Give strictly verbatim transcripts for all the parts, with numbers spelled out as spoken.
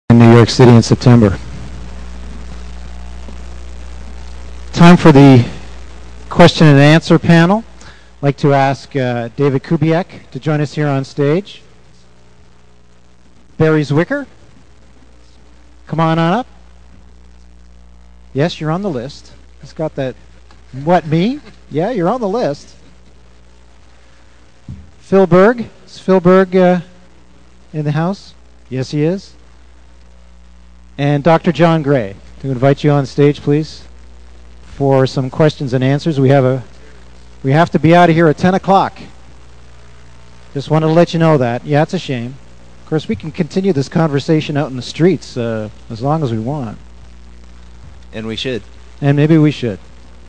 in New York City in September. Time for the question and answer panel. I'd like to ask uh, David Kubiak to join us here on stage. Barry Zwicker, come on on up. Yes, you're on the list. He's got that. What, me? Yeah, you're on the list. Phil Berg. Is Phil Berg uh, in the house? Yes, he is. And Doctor John Gray, to invite you on stage, please, for some questions and answers. We have a, we have to be out of here at ten o'clock. Just wanted to let you know that. Yeah, it's a shame. Of course, we can continue this conversation out in the streets uh, as long as we want. And we should. And maybe we should.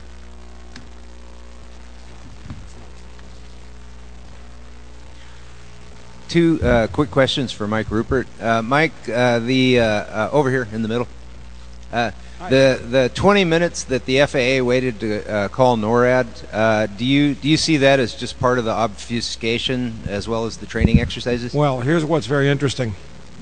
Two uh, quick questions for Mike Ruppert. Uh, Mike, uh, the uh, uh, over here in the middle, uh, the the twenty minutes that the F A A waited to uh, call NORAD, uh, do you do you see that as just part of the obfuscation as well as the training exercises? Well, here's what's very interesting.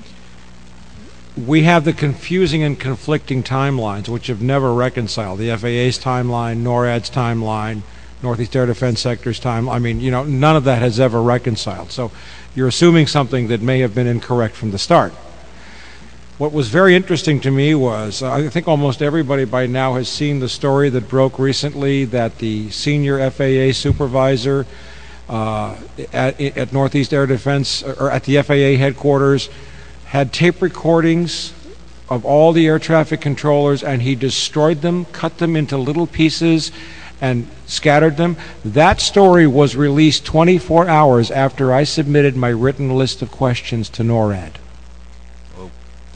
We have the confusing and conflicting timelines, which have never reconciled. The F A A's timeline, NORAD's timeline, Northeast Air Defense Sector's timeline. I mean, you know, none of that has ever reconciled. So you're assuming something that may have been incorrect from the start. What was very interesting to me was, uh, I think almost everybody by now has seen the story that broke recently that the senior F A A supervisor uh, at, at Northeast Air Defense, or at the F A A headquarters, had tape recordings of all the air traffic controllers, and he destroyed them, cut them into little pieces, and scattered them. That story was released twenty-four hours after I submitted my written list of questions to NORAD. Oh.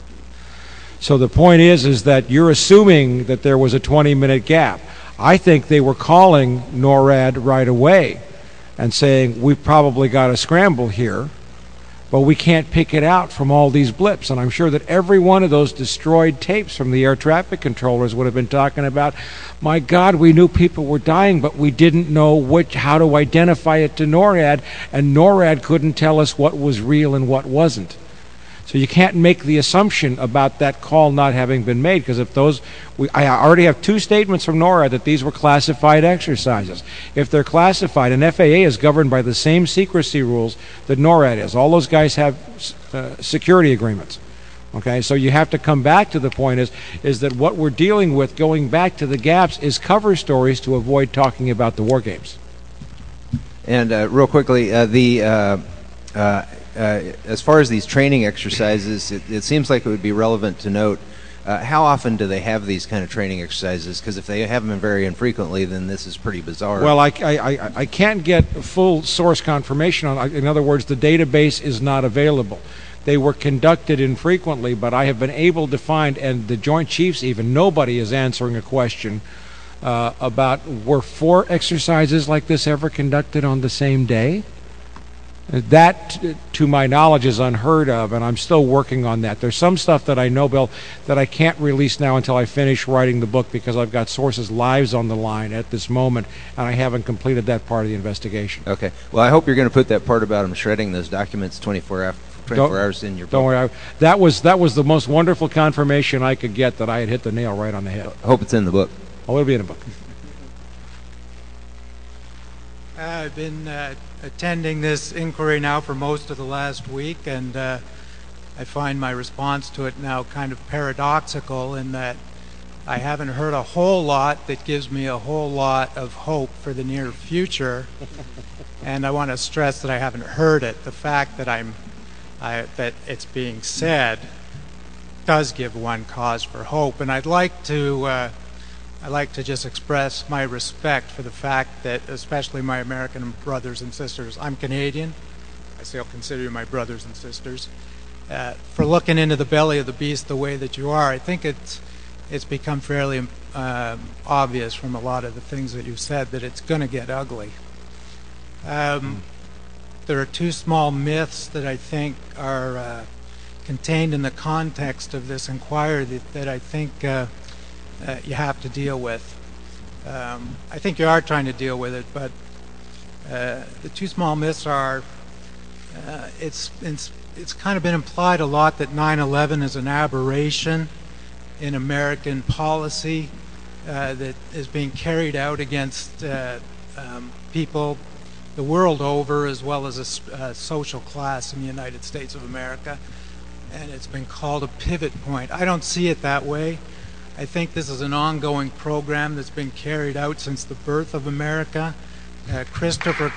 So the point is, is that you're assuming that there was a twenty minute gap. I think they were calling NORAD right away and saying, we've probably got a scramble here, but we can't pick it out from all these blips. And I'm sure that every one of those destroyed tapes from the air traffic controllers would have been talking about, my God, we knew people were dying, but we didn't know which, how to identify it to NORAD, and NORAD couldn't tell us what was real and what wasn't. So you can't make the assumption about that call not having been made, because if those, we, I already have two statements from NORAD that these were classified exercises. If they're classified, and F A A is governed by the same secrecy rules that NORAD is. All those guys have uh, security agreements. Okay, so you have to come back to the point is, is that what we're dealing with, going back to the gaps, is cover stories to avoid talking about the war games. And uh, real quickly, uh, the uh, uh, Uh, as far as these training exercises, it, it seems like it would be relevant to note uh, how often do they have these kind of training exercises? Because if they have them very infrequently, then this is pretty bizarre. Well, I, I, I can't get full source confirmation on. In other words, the database is not available. They were conducted infrequently, but I have been able to find, and the Joint Chiefs even, nobody is answering a question uh, about were four exercises like this ever conducted on the same day? That, to my knowledge, is unheard of, and I'm still working on that. There's some stuff that I know, Bill, that I can't release now until I finish writing the book, because I've got sources' lives on the line at this moment, and I haven't completed that part of the investigation. Okay. Well, I hope you're going to put that part about them shredding those documents twenty-four hours in your book. Don't worry. I, that was that was the most wonderful confirmation I could get that I had hit the nail right on the head. I hope it's in the book. Oh, it'll be in the book. I've been uh, attending this inquiry now for most of the last week, and uh, I find my response to it now kind of paradoxical in that I haven't heard a whole lot that gives me a whole lot of hope for the near future. And I want to stress that I haven't heard it. The fact that I'm I, that it's being said does give one cause for hope, and I'd like to uh, I'd like to just express my respect for the fact that, especially my American brothers and sisters, I'm Canadian, I still consider you my brothers and sisters, uh, for looking into the belly of the beast the way that you are. I think it's, it's become fairly uh, obvious from a lot of the things that you've said that it's going to get ugly. Um, there are two small myths that I think are uh, contained in the context of this inquiry that, that I think uh, Uh, you have to deal with. Um, I think you are trying to deal with it, but uh, the two small myths are uh, it's, it's it's kind of been implied a lot that nine eleven is an aberration in American policy uh, that is being carried out against uh, um, people the world over, as well as a uh, social class in the United States of America, and it's been called a pivot point. I don't see it that way. I think this is an ongoing program that's been carried out since the birth of America. Uh, Christopher,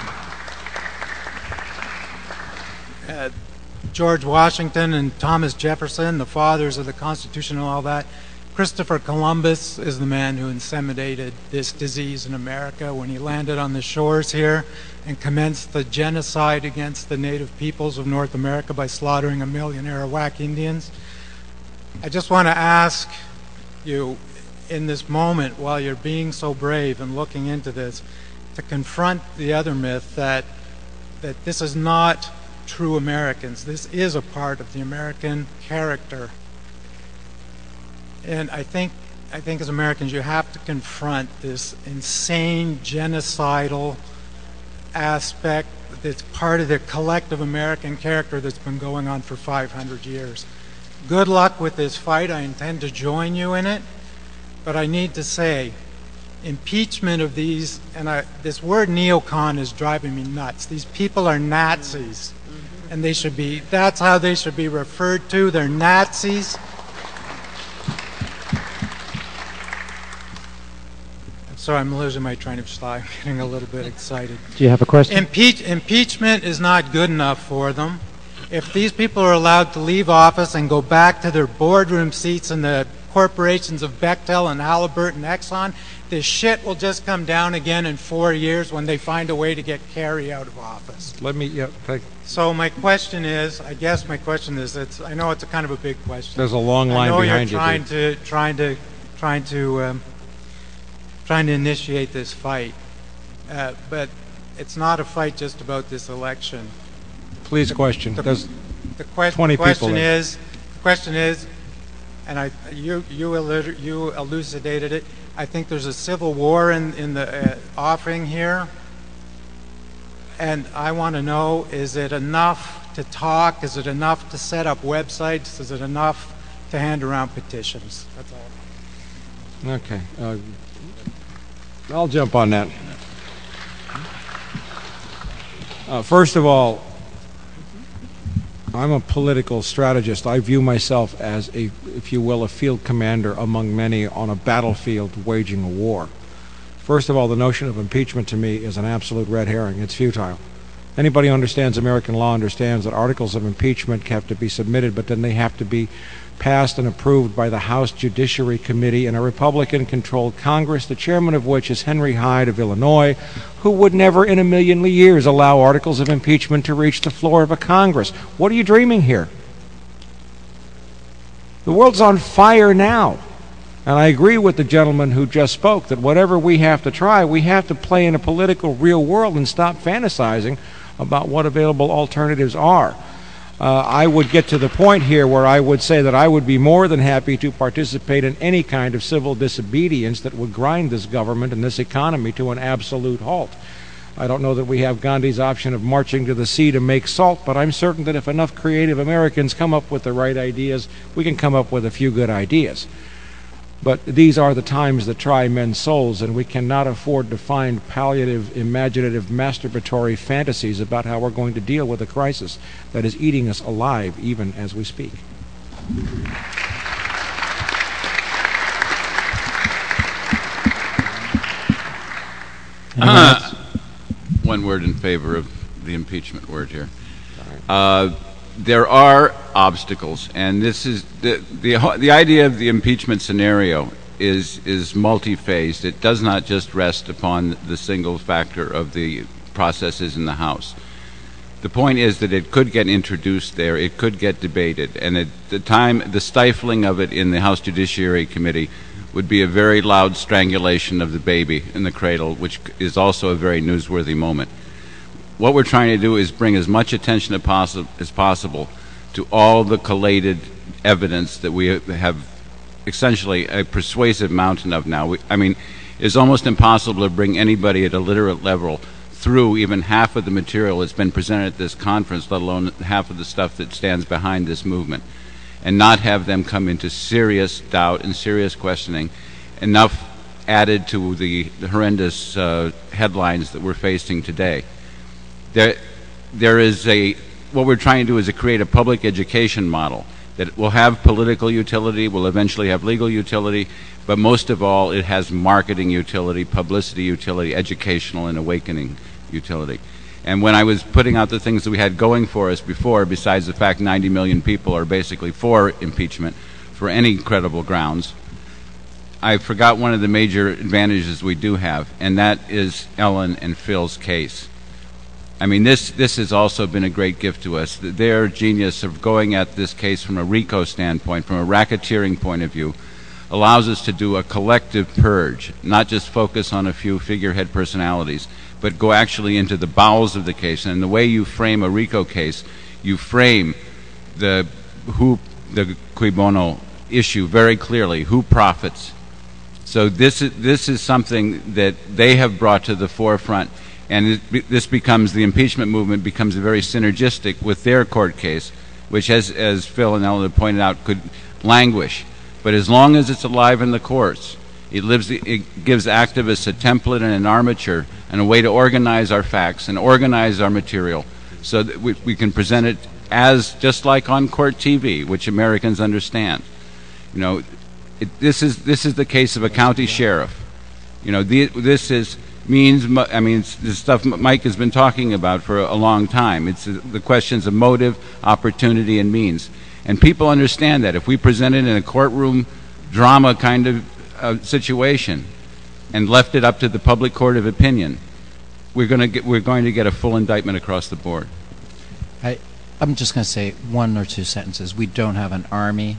uh, George Washington and Thomas Jefferson, the fathers of the Constitution and all that. Christopher Columbus is the man who inseminated this disease in America when he landed on the shores here and commenced the genocide against the native peoples of North America by slaughtering a million Arawak Indians. I just want to ask you, in this moment, while you're being so brave and looking into this, to confront the other myth that that this is not true Americans. This is a part of the American character. And I think, I think as Americans, you have to confront this insane genocidal aspect that's part of the collective American character that's been going on for five hundred years. Good luck with this fight. I intend to join you in it. But I need to say, impeachment of these, and I, this word neocon is driving me nuts. These people are Nazis. And they should be, that's how they should be referred to. They're Nazis. Sorry, I'm losing my train of thought. I'm getting a little bit excited. Do you have a question? Impeach, impeachment is not good enough for them. If these people are allowed to leave office and go back to their boardroom seats in the corporations of Bechtel and Halliburton and Exxon, this shit will just come down again in four years when they find a way to get Kerry out of office. Let me, yeah, thank, So my question is, I guess my question is, it's, I know it's a kind of a big question. there's a long line I know behind you're you. trying Dave. to, trying to, trying to, um, trying to initiate this fight, uh, but it's not a fight just about this election. Please question. The, There's the que- twenty people question there. is, the question is, and I, you, you, elu- you elucidated it. I think there's a civil war in in the uh, offing here, and I want to know: is it enough to talk? Is it enough to set up websites? Is it enough to hand around petitions? That's all. Okay. Uh, I'll jump on that. Uh, first of all, I'm a political strategist. I view myself as a, if you will, a field commander among many on a battlefield waging a war. First of all, the notion of impeachment to me is an absolute red herring. It's futile. Anybody who understands American law understands that articles of impeachment have to be submitted, but then they have to be passed and approved by the House Judiciary Committee in a Republican-controlled Congress, the chairman of which is Henry Hyde of Illinois, who would never in a million years allow articles of impeachment to reach the floor of a Congress. What are you dreaming here? The world's on fire now. And I agree with the gentleman who just spoke that whatever we have to try, we have to play in a political real world and stop fantasizing about what available alternatives are. Uh, I would get to the point here where I would say that I would be more than happy to participate in any kind of civil disobedience that would grind this government and this economy to an absolute halt. I don't know that we have Gandhi's option of marching to the sea to make salt, but I'm certain that if enough creative Americans come up with the right ideas, we can come up with a few good ideas. But these are the times that try men's souls, and we cannot afford to find palliative, imaginative, masturbatory fantasies about how we're going to deal with a crisis that is eating us alive even as we speak. Uh, one word in favor of the impeachment word here. Uh, there are obstacles, and this is the the the idea of the impeachment scenario is is multi-phased. It does not just rest upon the single factor of the processes in the House. The point is that it could get introduced there, it could get debated, and at the time, the stifling of it in the House Judiciary Committee would be a very loud strangulation of the baby in the cradle, which is also a very newsworthy moment. What we're trying to do is bring as much attention as, possi- as possible to all the collated evidence that we have essentially a persuasive mountain of now. We, I mean, it's almost impossible to bring anybody at a literate level through even half of the material that's been presented at this conference, let alone half of the stuff that stands behind this movement, and not have them come into serious doubt and serious questioning, enough added to the, the horrendous uh, headlines that we're facing today. There, there is a, what we're trying to do is to create a public education model that will have political utility, will eventually have legal utility, but most of all, it has marketing utility, publicity utility, educational and awakening utility. And when I was putting out the things that we had going for us before, besides the fact ninety million people are basically for impeachment for any credible grounds, I forgot one of the major advantages we do have, and that is Ellen and Phil's case. I mean, this this has also been a great gift to us. Their genius of going at this case from a RICO standpoint, from a racketeering point of view, allows us to do a collective purge, not just focus on a few figurehead personalities, but go actually into the bowels of the case. And the way you frame a RICO case, you frame the who the cui bono issue very clearly, who profits. So this is, this is something that they have brought to the forefront, and it, this becomes, the impeachment movement becomes very synergistic with their court case, which has, as Phil and Ellen have pointed out, could languish. But as long as it's alive in the courts, it, lives, it gives activists a template and an armature and a way to organize our facts and organize our material so that we, we can present it as just like on court T V, which Americans understand. You know, it, this is this is the case of a county sheriff. You know, the, this is means. I mean, it's the stuff Mike has been talking about for a, a long time. It's uh, the questions of motive, opportunity, and means. And people understand that if we present it in a courtroom drama kind of uh, situation and left it up to the public court of opinion, we're going to get we're going to get a full indictment across the board. I, I'm just going to say one or two sentences. We don't have an army.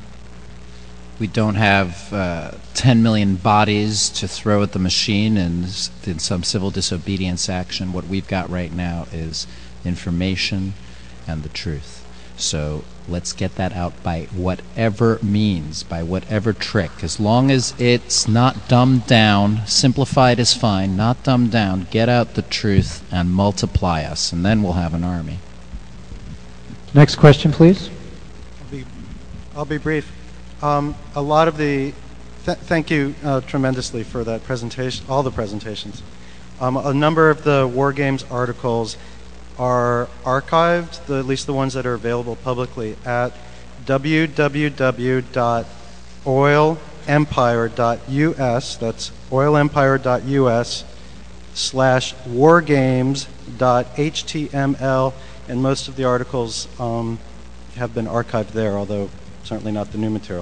We don't have uh, ten million bodies to throw at the machine in, in some civil disobedience action. What we've got right now is information and the truth. So let's get that out by whatever means, by whatever trick. As long as it's not dumbed down, simplified is fine, not dumbed down, get out the truth and multiply us, and then we'll have an army. Next question, please. I'll be, I'll be brief. Um, a lot of the, th thank you uh, tremendously for that presentation, all the presentations. Um, a number of the War Games articles are archived, the, at least the ones that are available publicly, at w w w dot oil empire dot u s, that's oil empire dot u s, slash wargames dot h t m l, and most of the articles um, have been archived there, although certainly not the new material.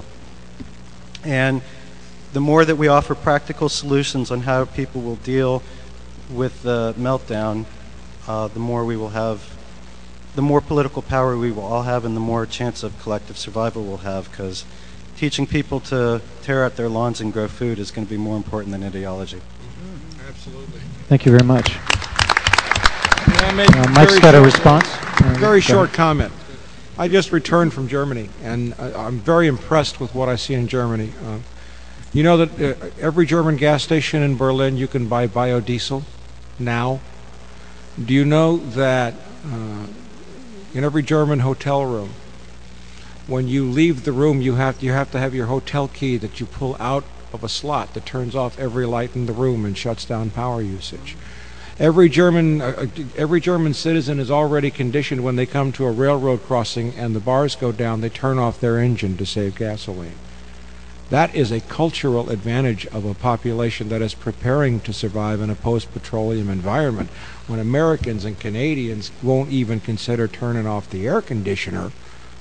And the more that we offer practical solutions on how people will deal with the meltdown, uh, the more we will have, the more political power we will all have, and the more chance of collective survival we'll have, because teaching people to tear out their lawns and grow food is going to be more important than ideology. Mm-hmm. Absolutely. Thank you very much. May I make Uh, Mike's very got a short- response. Uh, Very go short ahead. comment. I just returned from Germany, and I, I'm very impressed with what I see in Germany. Uh, you know that uh, every German gas station in Berlin you can buy biodiesel now? Do you know that uh, in every German hotel room, when you leave the room, you have you have to have your hotel key that you pull out of a slot that turns off every light in the room and shuts down power usage. Every German, uh, every German citizen is already conditioned when they come to a railroad crossing and the bars go down, they turn off their engine to save gasoline. That is a cultural advantage of a population that is preparing to survive in a post-petroleum environment, when Americans and Canadians won't even consider turning off the air conditioner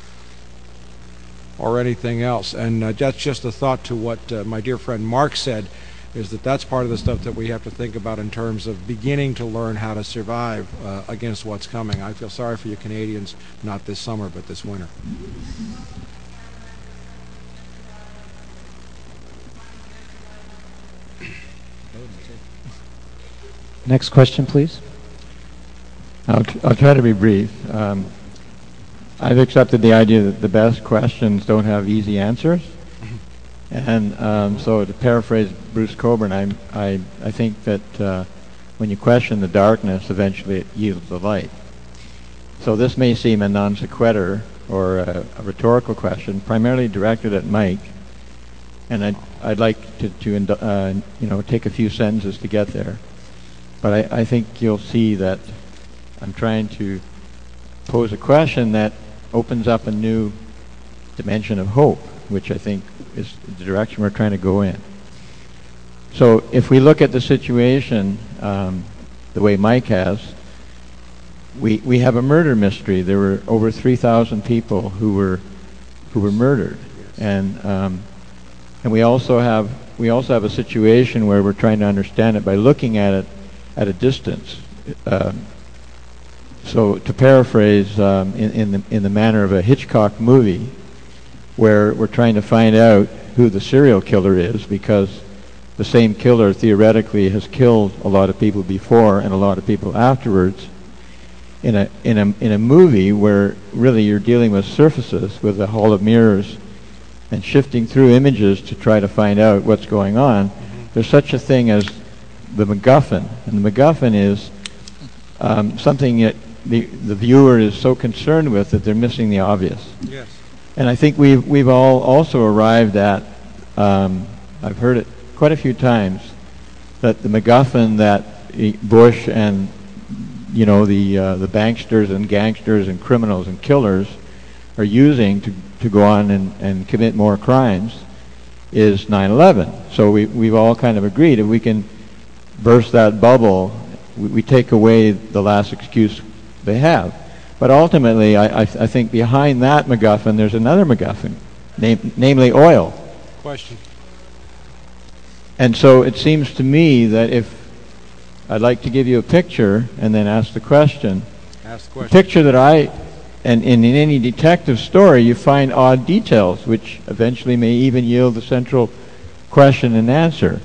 or anything else. And uh, that's just a thought to what uh, my dear friend Mark said, is that that's part of the stuff that we have to think about in terms of beginning to learn how to survive uh, against what's coming. I feel sorry for you Canadians, not this summer, but this winter. Next question, please. I'll, tr I'll try to be brief. Um, I've accepted the idea that the best questions don't have easy answers. And um, so to paraphrase Bruce Cockburn, I, I, I think that uh, when you question the darkness, eventually it yields the light. So this may seem a non sequitur or a, a rhetorical question, primarily directed at Mike, and I'd, I'd like to, to uh, you know, take a few sentences to get there. But I, I think you'll see that I'm trying to pose a question that opens up a new dimension of hope, which I think is the direction we're trying to go in. So if we look at the situation um, the way Mike has, we we have a murder mystery. There were over three thousand people who were who were murdered, and um, and we also have we also have a situation where we're trying to understand it by looking at it at a distance. Um, so to paraphrase um, in in the in the manner of a Hitchcock movie, where we're trying to find out who the serial killer is, because the same killer theoretically has killed a lot of people before and a lot of people afterwards. In a in a in a movie where really you're dealing with surfaces with a hall of mirrors and shifting through images to try to find out what's going on, mm-hmm. there's such a thing as the MacGuffin, and the MacGuffin is um, something that the the viewer is so concerned with that they're missing the obvious. Yes. And I think we've we've all also arrived at um, I've heard it quite a few times that the MacGuffin that Bush and you know the uh, the banksters and gangsters and criminals and killers are using to to go on and, and commit more crimes is nine eleven. So we we've all kind of agreed if we can burst that bubble, we, we take away the last excuse they have. But ultimately, I I, th- I think behind that MacGuffin there's another MacGuffin, nam- namely oil. Question. And so it seems to me that if I'd like to give you a picture and then ask the question. Ask the question. The picture that I, and, and in any detective story, you find odd details, which eventually may even yield the central question and answer.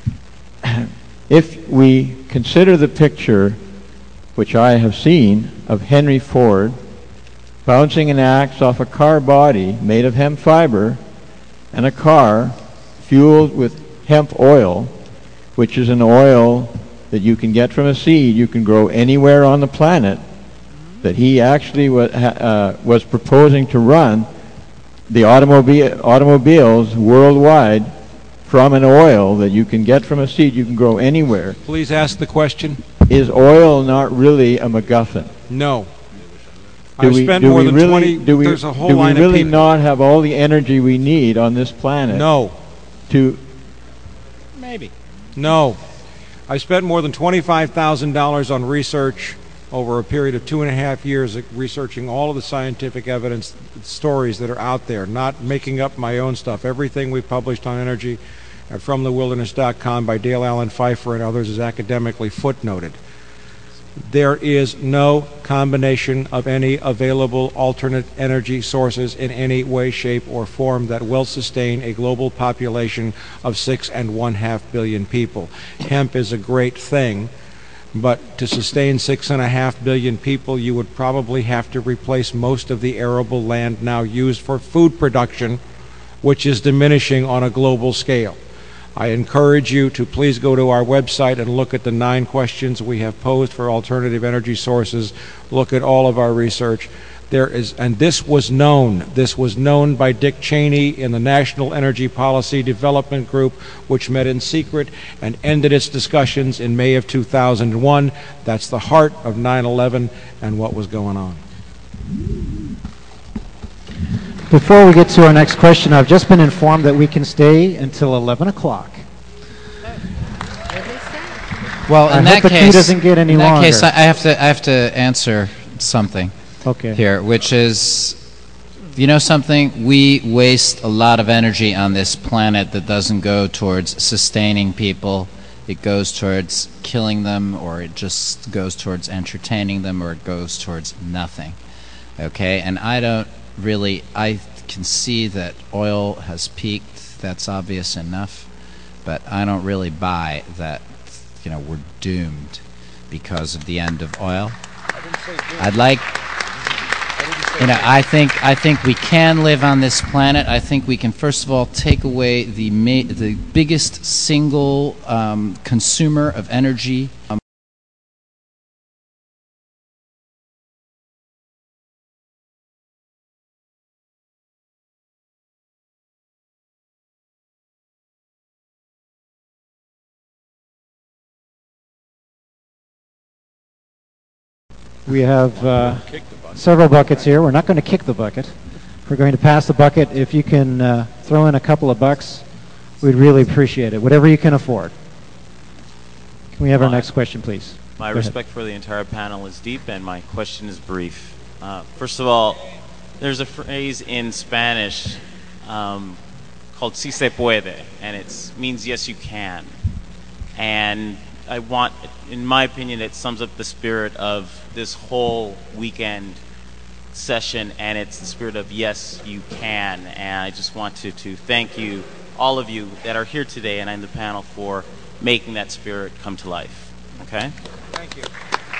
If we consider the picture, which I have seen, of Henry Ford bouncing an axe off a car body made of hemp fiber and a car fueled with hemp oil, which is an oil that you can get from a seed you can grow anywhere on the planet, that he actually wa- uh, was proposing to run the automobile automobiles worldwide from an oil that you can get from a seed you can grow anywhere. Please ask the question. Is oil not really a MacGuffin? No. Do I've we, spent do more we than really, twenty. Do we, there's a whole do we line really of people. not have all the energy we need on this planet? No. To Maybe. No. I spent more than twenty-five thousand dollars on research over a period of two and a half years researching all of the scientific evidence stories that are out there, not making up my own stuff. Everything we've published on energy at from the wilderness dot com by Dale Allen Pfeiffer and others is academically footnoted. There is no combination of any available alternate energy sources in any way, shape, or form that will sustain a global population of six and one half billion people. Hemp is a great thing, but to sustain six and a half billion people, you would probably have to replace most of the arable land now used for food production, which is diminishing on a global scale. I encourage you to please go to our website and look at the nine questions we have posed for alternative energy sources. Look at all of our research. There is, and this was known. This was known by Dick Cheney in the National Energy Policy Development Group, which met in secret and ended its discussions in May of two thousand one. That's the heart of nine eleven and what was going on. Before we get to our next question, I've just been informed that we can stay until eleven o'clock. Well, in I that hope the case, queue doesn't get any in that longer. case, I I have to I have to answer something Okay. here, which is, you know something? We waste a lot of energy on this planet that doesn't go towards sustaining people. It goes towards killing them, or it just goes towards entertaining them, or it goes towards nothing. Okay? And I don't really, I can see that oil has peaked. That's obvious enough. But I don't really buy that, you know, we're doomed because of the end of oil. I'd like, you know, I think I think we can live on this planet. I think we can, first of all, take away the ma- the biggest single um, consumer of energy. Um, We have uh, several buckets here. We're not going to kick the bucket. We're going to pass the bucket. If you can uh, throw in a couple of bucks, we'd really appreciate it. Whatever you can afford. Can we have our next question, please? My Go respect ahead. for the entire panel is deep, and my question is brief. Uh, first of all, there's a phrase in Spanish um, called "si se puede," and it means "yes, you can." And I want, in my opinion, it sums up the spirit of this whole weekend session, and it's the spirit of "yes, you can." And I just want to, to thank you, all of you that are here today and in the panel, for making that spirit come to life. Okay? Thank you.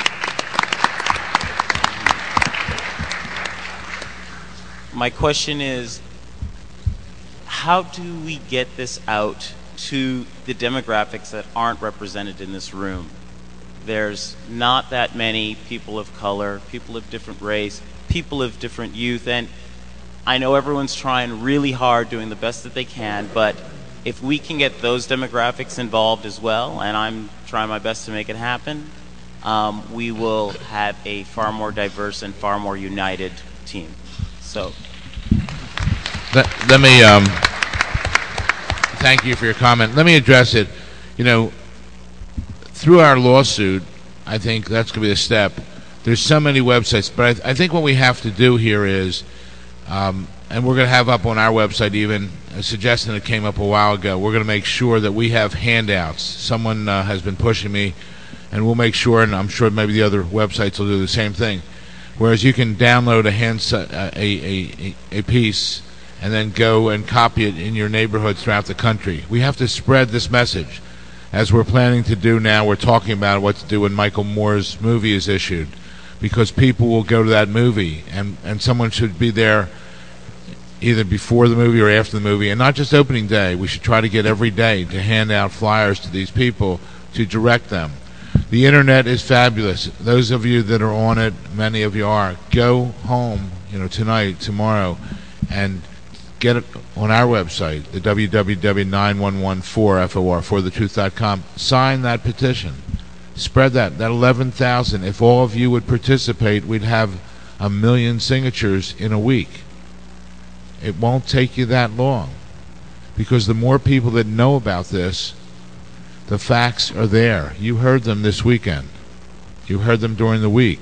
My question is, how do we get this out to the demographics that aren't represented in this room? There's not that many people of color, people of different race, people of different youth, and I know everyone's trying really hard, doing the best that they can, but if we can get those demographics involved as well, and I'm trying my best to make it happen, um, we will have a far more diverse and far more united team. So, let, let me um, thank you for your comment. Let me address it. You know, through our lawsuit, I think that's going to be a step. There's so many websites, but I, th- I think what we have to do here is, um, and we're going to have up on our website even a suggestion that came up a while ago, we're going to make sure that we have handouts. Someone uh, has been pushing me, and we'll make sure, and I'm sure maybe the other websites will do the same thing, whereas you can download a, hand, uh, a, a, a piece and then go and copy it in your neighborhoods throughout the country. We have to spread this message. As we're planning to do now, we're talking about what to do when Michael Moore's movie is issued, because people will go to that movie, and, and someone should be there either before the movie or after the movie, and not just opening day. We should try to get every day to hand out flyers to these people to direct them. The internet is fabulous. Those of you that are on it, many of you are, go home, you know, tonight, tomorrow, and get it on our website, the w w w dot nine one one four F O R, for the truth dot com. Sign that petition. Spread that, that eleven thousand. If all of you would participate, we'd have a million signatures in a week. It won't take you that long, because the more people that know about this, the facts are there. You heard them this weekend. You heard them during the week.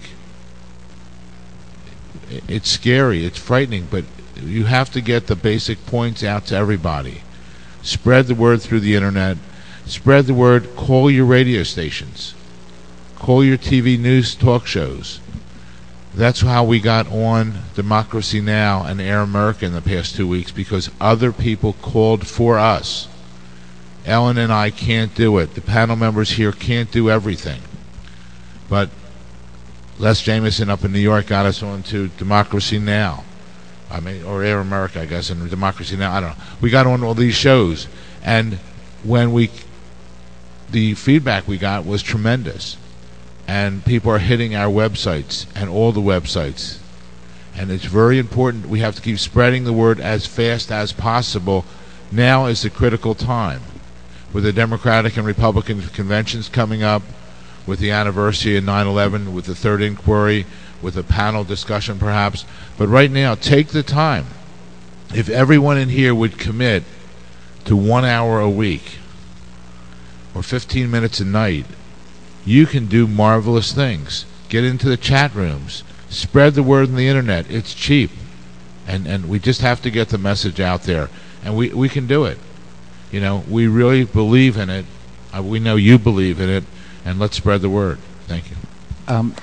It's scary, it's frightening, but you have to get the basic points out to everybody. Spread the word through the internet. Spread the word. Call your radio stations. Call your T V news talk shows. That's how we got on Democracy Now! And Air America in the past two weeks, because other people called for us. Ellen and I can't do it. The panel members here can't do everything. But Les Jameson up in New York got us on to Democracy Now! I mean, or Air America, I guess, and Democracy Now! I don't know. We got on all these shows, and when we, the feedback we got was tremendous. And people are hitting our websites and all the websites. And it's very important. We have to keep spreading the word as fast as possible. Now is the critical time. With the Democratic and Republican conventions coming up, with the anniversary of nine eleven, with the third inquiry, with a panel discussion perhaps. But right now, take the time. If everyone in here would commit to one hour a week or fifteen minutes a night, you can do marvelous things. Get into the chat rooms. Spread the word on the internet. It's cheap. And and we just have to get the message out there. And we, we can do it. You know, we really believe in it. Uh, we know you believe in it. And let's spread the word. Thank you. Um,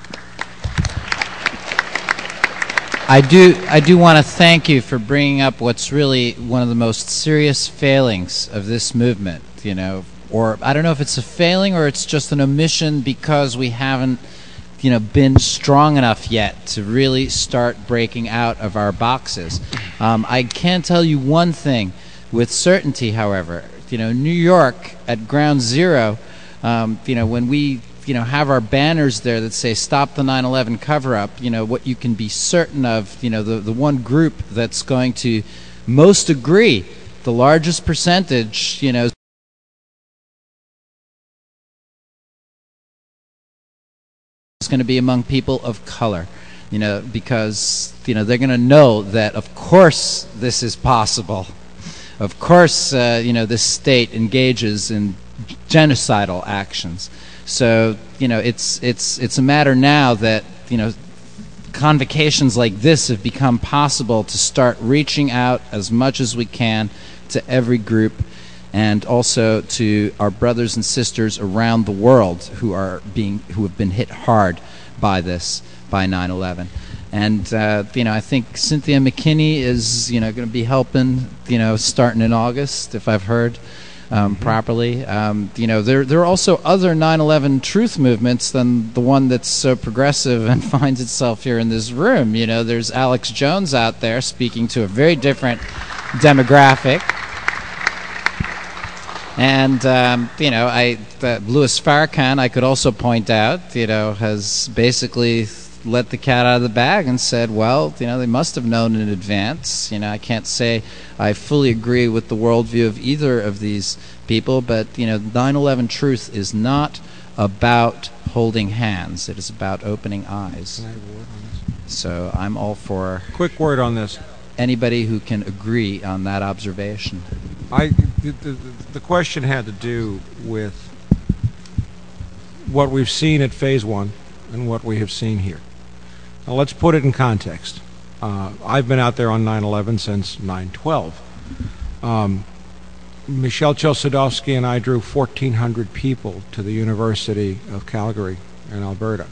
I do I do want to thank you for bringing up what's really one of the most serious failings of this movement, you know, or I don't know if it's a failing or it's just an omission because we haven't, you know, been strong enough yet to really start breaking out of our boxes. Um, I can tell you one thing with certainty, however. You know, New York at Ground Zero, um, you know, when we, you know, have our banners there that say "Stop the nine eleven cover-up," you know, what you can be certain of, you know, the, the one group that's going to most agree, the largest percentage, you know, is going to be among people of color, you know, because, you know, they're going to know that, of course, this is possible. Of course, uh, you know, this state engages in genocidal actions. So, you know, it's it's it's a matter now that, you know, convocations like this have become possible to start reaching out as much as we can to every group, and also to our brothers and sisters around the world who are being who have been hit hard by this, by nine eleven. And uh, you know, I think Cynthia McKinney is, you know, going to be helping, you know, starting in August, if I've heard um, mm-hmm. properly. Um, you know, there there are also other nine eleven truth movements than the one that's so progressive and finds itself here in this room. You know, there's Alex Jones out there speaking to a very different demographic. And, um, you know, I uh, Louis Farrakhan, I could also point out, you know, has basically let the cat out of the bag and said, well, you know, they must have known in advance. You know, I can't say I fully agree with the worldview of either of these people, but, you know, nine eleven truth is not about holding hands. It is about opening eyes. Can I have a word on this? So I'm all for... Quick word on this. Anybody who can agree on that observation. I, the, the, the question had to do with what we've seen at phase one and what we have seen here. Now let's put it in context. Uh, I've been out there on nine eleven since nine twelve. Um, Michelle Chossudovsky and I drew fourteen hundred people to the University of Calgary in Alberta.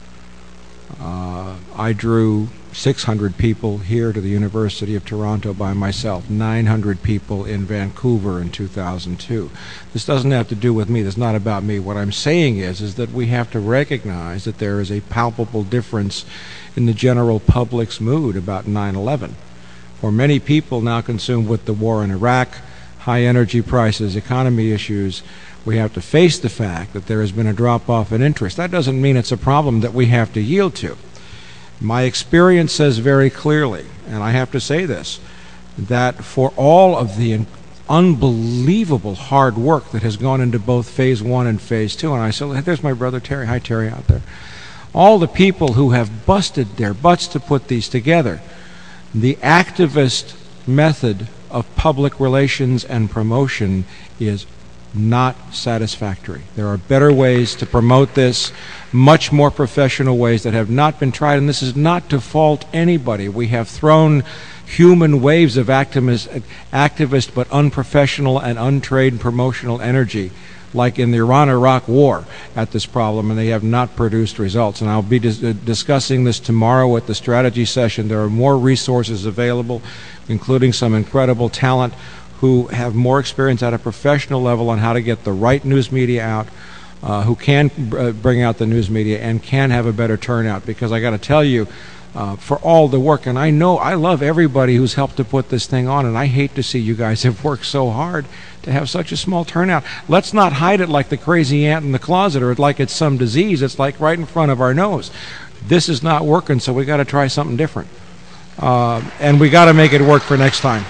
Uh, I drew six hundred people here to the University of Toronto by myself, nine hundred people in Vancouver in two thousand two. This doesn't have to do with me. This is not about me. What I'm saying is, is that we have to recognize that there is a palpable difference in the general public's mood about nine eleven. For many people now consumed with the war in Iraq, high energy prices, economy issues, we have to face the fact that there has been a drop-off in interest. That doesn't mean it's a problem that we have to yield to. My experience says very clearly, and I have to say this, that for all of the unbelievable hard work that has gone into both phase one and phase two, and I said, there's my brother Terry, hi Terry out there, all the people who have busted their butts to put these together, the activist method of public relations and promotion is not satisfactory. There are better ways to promote this, much more professional ways that have not been tried, and this is not to fault anybody. We have thrown human waves of activist, activist but unprofessional and untrained promotional energy, like in the Iran-Iraq war, at this problem, and they have not produced results. And I'll be dis discussing this tomorrow at the strategy session. There are more resources available, including some incredible talent who have more experience at a professional level on how to get the right news media out, uh, who can br bring out the news media and can have a better turnout. Because I got to tell you, uh, for all the work, and I know I love everybody who's helped to put this thing on, and I hate to see you guys have worked so hard to have such a small turnout. Let's not hide it like the crazy ant in the closet or like it's some disease. It's like right in front of our nose. This is not working, so we got to try something different. Uh, and we got to make it work for next time.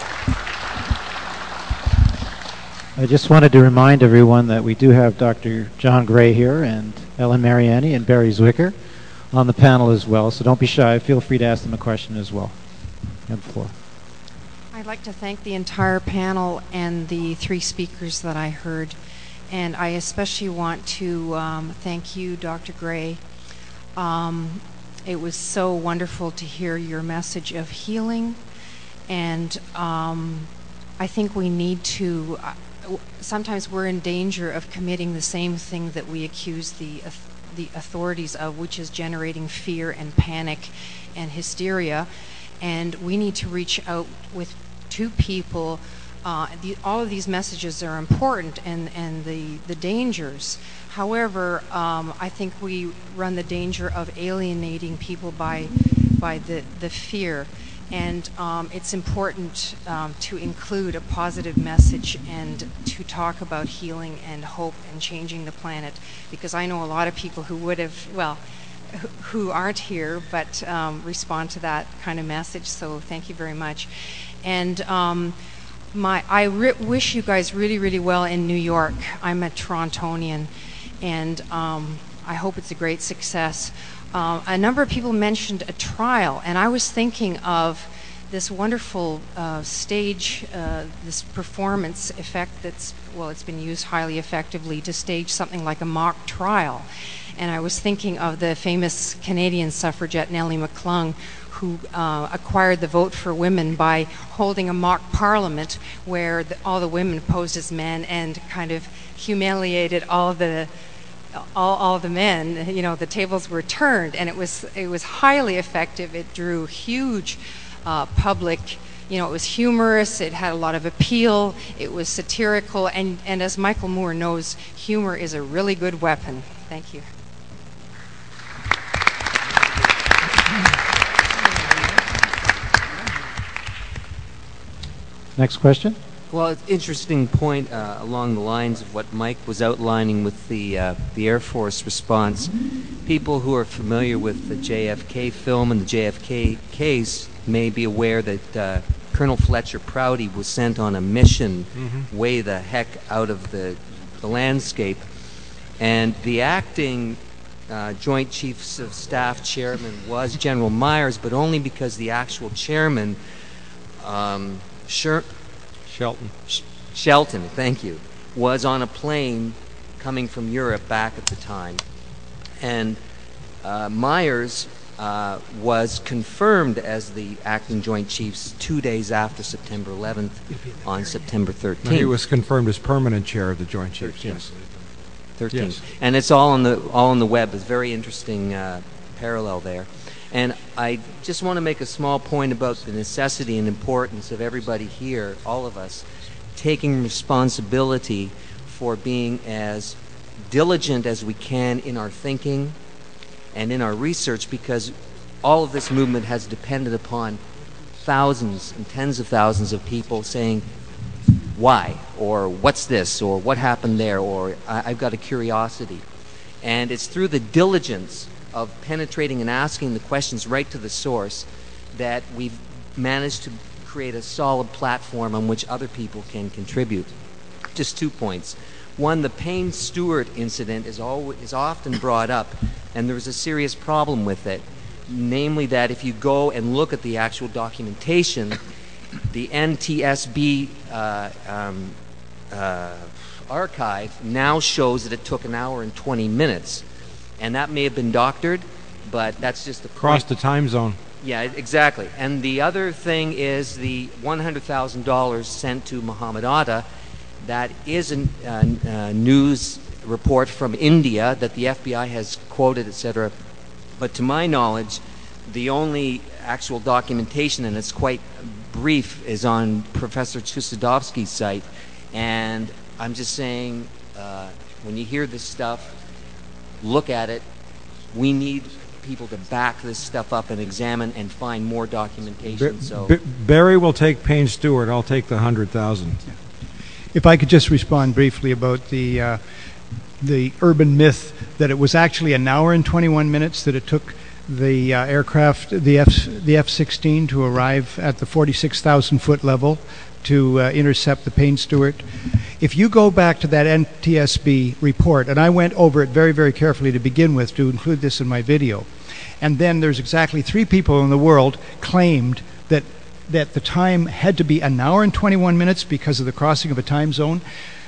I just wanted to remind everyone that we do have Doctor John Gray here and Ellen Mariani and Barry Zwicker on the panel as well, so don't be shy. Feel free to ask them a question as well. You have the floor. I'd like to thank the entire panel and the three speakers that I heard, and I especially want to um, thank you, Doctor Gray. Um, it was so wonderful to hear your message of healing, and um, I think we need to... Uh, sometimes we're in danger of committing the same thing that we accuse the uh, the authorities of, which is generating fear and panic and hysteria. And we need to reach out with to people. Uh, the, all of these messages are important, and and the the dangers. However, um, I think we run the danger of alienating people by by the the fear. And um, it's important um, to include a positive message and to talk about healing and hope and changing the planet, because I know a lot of people who would have, well, who aren't here, but um, respond to that kind of message. So thank you very much. And um, my, I re wish you guys really, really well in New York. I'm a Torontonian, and um, I hope it's a great success. uh, a number of people mentioned a trial, and I was thinking of this wonderful uh, stage, uh, this performance effect that's, well, it's been used highly effectively to stage something like a mock trial. And I was thinking of the famous Canadian suffragette Nellie McClung, who uh, acquired the vote for women by holding a mock parliament where the, all the women posed as men and kind of humiliated all the all, all the men. You know, the tables were turned, and it was it was highly effective. It drew huge uh, public. You know, it was humorous. It had a lot of appeal. It was satirical, and and as Michael Moore knows, humor is a really good weapon. Thank you. Next question. Well, it's an interesting point uh, along the lines of what Mike was outlining with the uh, the Air Force response. People who are familiar with the J F K film and the J F K case may be aware that uh, Colonel Fletcher Prouty was sent on a mission mm-hmm. way the heck out of the, the landscape. And the acting uh, Joint Chiefs of Staff chairman was General Myers, but only because the actual chairman, um, Sher- Shelton. Sh- Shelton, thank you, was on a plane coming from Europe back at the time. And uh, Myers uh, was confirmed as the acting Joint Chiefs two days after September eleventh on September thirteenth. No, he was confirmed as permanent chair of the Joint Chiefs, yes. thirteen. Yes. And it's all on the all on the web. It's a very interesting uh, parallel there. And I just want to make a small point about the necessity and importance of everybody here, all of us, taking responsibility for being as diligent as we can in our thinking and in our research, because all of this movement has depended upon thousands and tens of thousands of people saying, why, or what's this, or what happened there, or I've got a curiosity. And it's through the diligence of penetrating and asking the questions right to the source that we've managed to create a solid platform on which other people can contribute. Just two points. One, the Payne Stewart incident is, always, is often brought up, and there's a serious problem with it, namely that if you go and look at the actual documentation, the N T S B uh, um, uh, archive now shows that it took an hour and twenty minutes. And that may have been doctored, but that's just the point. Across the time zone. Yeah, exactly. And the other thing is the one hundred thousand dollars sent to Muhammad Atta. That is a uh, uh, news report from India that the F B I has quoted, et cetera. But to my knowledge, the only actual documentation, and it's quite brief, is on Professor Chusudovsky's site. And I'm just saying, uh, when you hear this stuff, look at it. We need people to back this stuff up and examine and find more documentation. B- so B- Barry will take Payne Stewart. I'll take the hundred thousand. If I could just respond briefly about the uh, the urban myth that it was actually an hour and twenty-one minutes that it took the uh, aircraft, the F the F sixteen, to arrive at the forty-six thousand foot level to uh, intercept the Payne Stewart. If you go back to that N T S B report, and I went over it very, very carefully to begin with to include this in my video, and then there's exactly three people in the world claimed that that the time had to be an hour and twenty-one minutes because of the crossing of a time zone.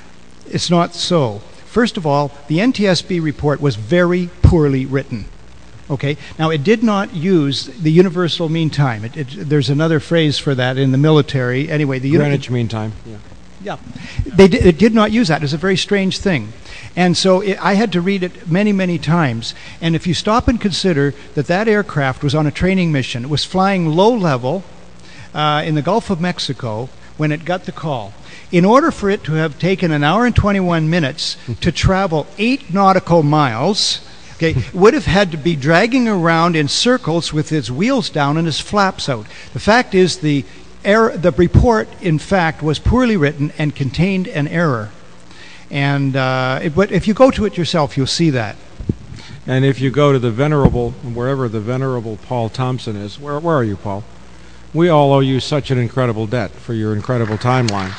It's not so. First of all, the N T S B report was very poorly written. Okay. Now, it did not use the universal mean time. It, it, there's another phrase for that in the military. Anyway, the Greenwich Mean Time. Yeah. Yeah, they did, it did not use that. It's a very strange thing. And so it, I had to read it many, many times. And if you stop and consider that that aircraft was on a training mission, it was flying low level uh, in the Gulf of Mexico when it got the call. In order for it to have taken an hour and twenty-one minutes to travel eight nautical miles, okay, it would have had to be dragging around in circles with its wheels down and its flaps out. The fact is the Error, the report, in fact, was poorly written and contained an error. And uh, it, but if you go to it yourself, you'll see that. And if you go to the venerable, wherever the venerable Paul Thompson is, where, where are you, Paul? We all owe you such an incredible debt for your incredible timeline.